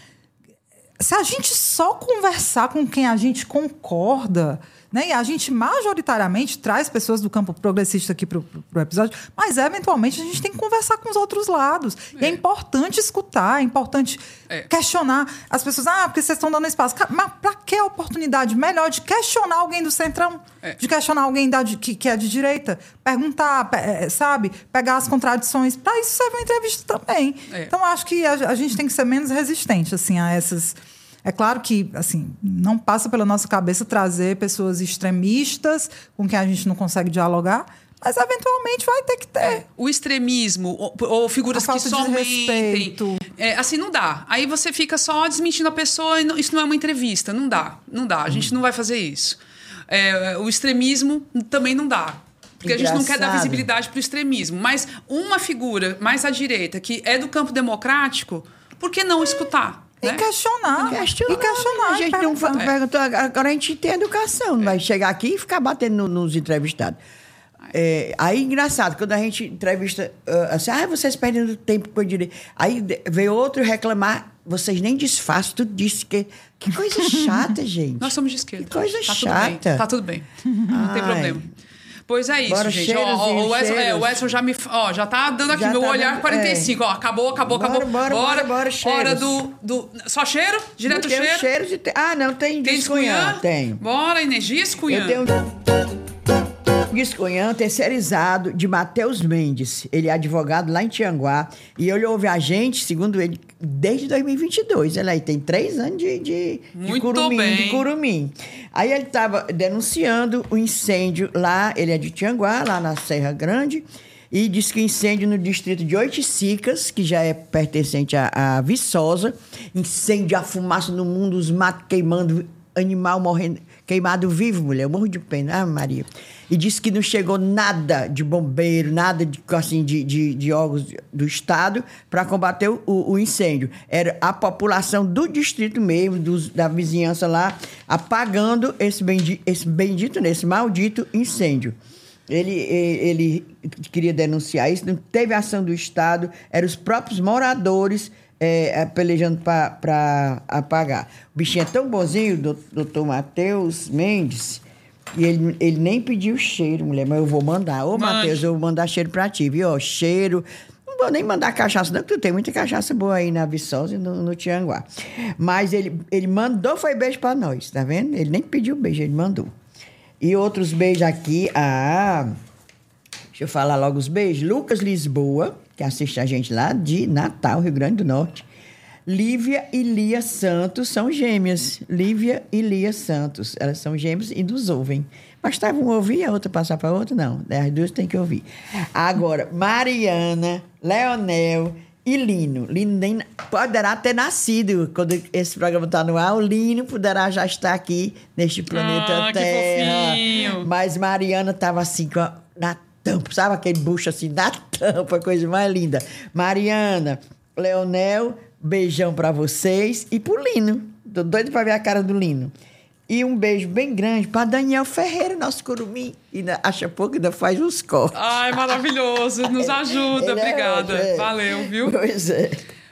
se a gente só conversar com quem a gente concorda, né, e a gente majoritariamente traz pessoas do campo progressista aqui para o episódio, mas eventualmente a gente tem que conversar com os outros lados. É. E é importante escutar, é importante É. questionar. As pessoas, ah, porque vocês estão dando espaço. Cara, mas para que a oportunidade melhor de questionar alguém do centrão? É. De questionar alguém da, de- que, que é de direita? Perguntar, pe- é, sabe? Pegar as contradições. Para isso serve uma entrevista também. É. Então, acho que a, a gente tem que ser menos resistente assim, a essas... É claro que, assim, não passa pela nossa cabeça trazer pessoas extremistas com quem a gente não consegue dialogar, mas eventualmente vai ter que ter. O extremismo, ou, ou figuras A que falta de só mentem. respeito. É, assim, não dá. Aí você fica só desmentindo a pessoa e não- isso não é uma entrevista. Não dá. Não dá. A gente não vai fazer isso. É, o extremismo também não dá. Porque a gente não quer dar Engraçado. visibilidade para o extremismo. Mas uma figura mais à direita, que é do campo democrático, por que não escutar? E né? questionar. Questionar, e questionar. A gente e não perguntar. fa- perguntou, agora a gente tem educação, não vai chegar aqui e ficar batendo no- nos entrevistados. É, aí, engraçado, quando a gente entrevista, ah, assim, ah, vocês perdem tempo com o direito. Aí de- veio outro reclamar, vocês nem disfarçam, tudo disse que. Que coisa chata, gente. Nós somos de esquerda. Que coisa tá chata. Tudo bem. Tá tudo bem. Não tem Ai. problema. Pois é isso, Bora, gente. Ó, ó, cheirozinho, o, Edson, é, cheiros. o Edson já me. Ó, já tá dando aqui Já meu tá olhar dando- quarenta e cinco. é. Ó, acabou, acabou, Bora, acabou. bora, bora, bora, Hora cheiros. do, do. Só cheiro? Direto Não tem cheiro? cheiro de te- Ah, não, tem, Tem descunhã. descunhã? Tem. Bora, Energias Cunhã. Eu tenho um descunhã terceirizado de Matheus Mendes. Ele é advogado lá em Tianguá. E ele ouve a gente, segundo ele, desde dois mil e vinte e dois. Ele aí tem três anos de, de, Muito de curumim. bem. De curumim. Aí ele estava denunciando o incêndio lá. Ele é de Tianguá, lá na Serra Grande. E disse que incêndio no distrito de Oiticicas, que já é pertencente à, à Viçosa. Incêndio, a fumaça no mundo, os matos queimando, animal morrendo, queimado vivo, mulher. Eu morro de pena. Ah, Maria. E disse que não chegou nada de bombeiro, nada de, assim, de, de, de órgãos do Estado para combater o, o incêndio. Era a população do distrito mesmo, dos, da vizinhança lá, apagando esse bendito, esse bendito, esse maldito incêndio. Ele, ele, ele queria denunciar isso, não teve ação do Estado, eram os próprios moradores é, pelejando para apagar. O bichinho é tão bonzinho, o doutor Matheus Mendes, e ele, ele nem pediu cheiro, mulher, mas eu vou mandar. Ô, Mande. Matheus, eu vou mandar cheiro para ti, viu? Ó, cheiro. Não vou nem mandar cachaça, não, porque tu tem muita cachaça boa aí na Viçosa e no, no Tianguá. Mas ele, ele mandou, foi beijo para nós, tá vendo? Ele nem pediu beijo, ele mandou. E outros beijos aqui. Ah, deixa eu falar logo os beijos. Lucas Lisboa, que assiste a gente lá de Natal, Rio Grande do Norte. Lívia e Lia Santos são gêmeas. Lívia e Lia Santos. Elas são gêmeas e nos ouvem. Bastava um ouvir e a outra passar para a outra? Não. As duas têm que ouvir. Agora, Mariana, Leonel e Lino. Lino nem poderá ter nascido quando esse programa está no ar. O Lino poderá já estar aqui neste planeta Ah, que Terra. fofinho. Mas Mariana estava assim com a, na tampa, sabe aquele bucho assim na tampa, coisa mais linda. Mariana, Leonel, beijão para vocês e pro Lino. Tô doido para ver a cara do Lino. E um beijo bem grande para Daniel Ferreira, nosso curumim. E ainda acha pouco, ainda faz uns cortes. Ai, maravilhoso. Nos ajuda. Ele é Obrigada. ótimo, é. Valeu, viu? Pois é.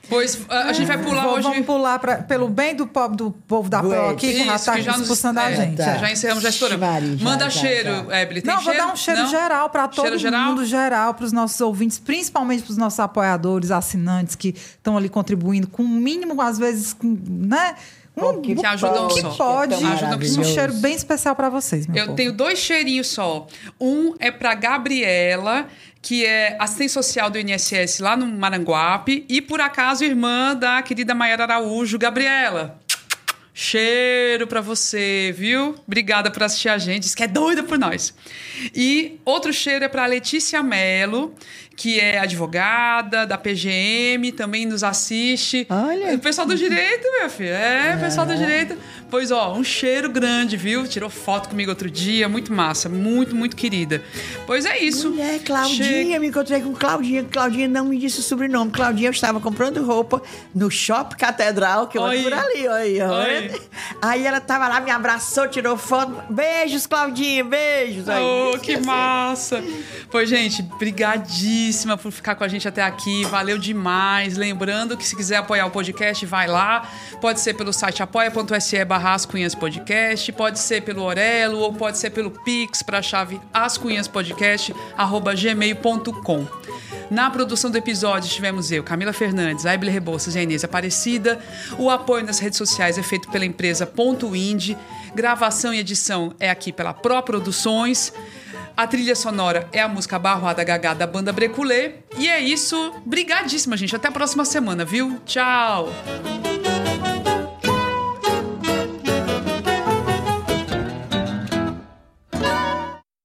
Pois a, a gente vai pular Vou, hoje... Vamos pular pra, pelo bem do, po- do povo da Pro aqui, que já Isso, tá que já nos- expulsando a é, gente. tá. É. Já encerramos, já estouramos. Mari, já, Manda já, cheiro, já. Ebele. Tem Não, cheiro? vou dar um cheiro Não? geral para todo Cheiro geral? mundo, geral, para os nossos ouvintes, principalmente para os nossos apoiadores, assinantes que estão ali contribuindo com o mínimo, às vezes, com, né? Um, Que Que ajudam que só. pode. Que é tão Um maravilhoso. cheiro bem especial para vocês, meu Eu povo. tenho dois cheirinhos só. Um é pra Gabriela, que é assistente social do I N S S lá no Maranguape, e por acaso irmã da querida Maiara Araújo. Gabriela, cheiro pra você, viu? Obrigada por assistir a gente, diz que é doida por nós. E outro cheiro é pra Letícia Mello, que é advogada da P G M, também nos assiste. Olha. O pessoal do direito, meu filho. É, o pessoal do direito. Pois, ó, um cheiro grande, viu? Tirou foto comigo outro dia, muito massa, muito, muito querida. Pois é isso. Mulher, Claudinha, Che- me encontrei com Claudinha. Claudinha não me disse o sobrenome. Claudinha, eu estava comprando roupa no Shopping Catedral, que eu Oi. ando por ali, aí, ó. Oi. Aí ela tava lá, me abraçou, tirou foto. Beijos, Claudinha, beijos. Aí, Oh, que esqueci. massa! Pois, gente, brigadíssima por ficar com a gente até aqui. Valeu demais. Lembrando que se quiser apoiar o podcast, vai lá. Pode ser pelo site apoia.se barra Ascunhas Podcast, pode ser pelo Orelo ou pode ser pelo Pix para a chave ascunhaspodcast arroba gmail ponto com. Na produção do episódio tivemos eu, Camila Fernandes, a Ebele Rebouças e a Inês Aparecida. O apoio nas redes sociais é feito pela empresa Ponto Indie. Gravação e edição é aqui pela Pro Produções. A trilha sonora é a música Barroada Gagá da banda Breculê. E é isso. Brigadíssima, gente. Até a próxima semana, viu? Tchau!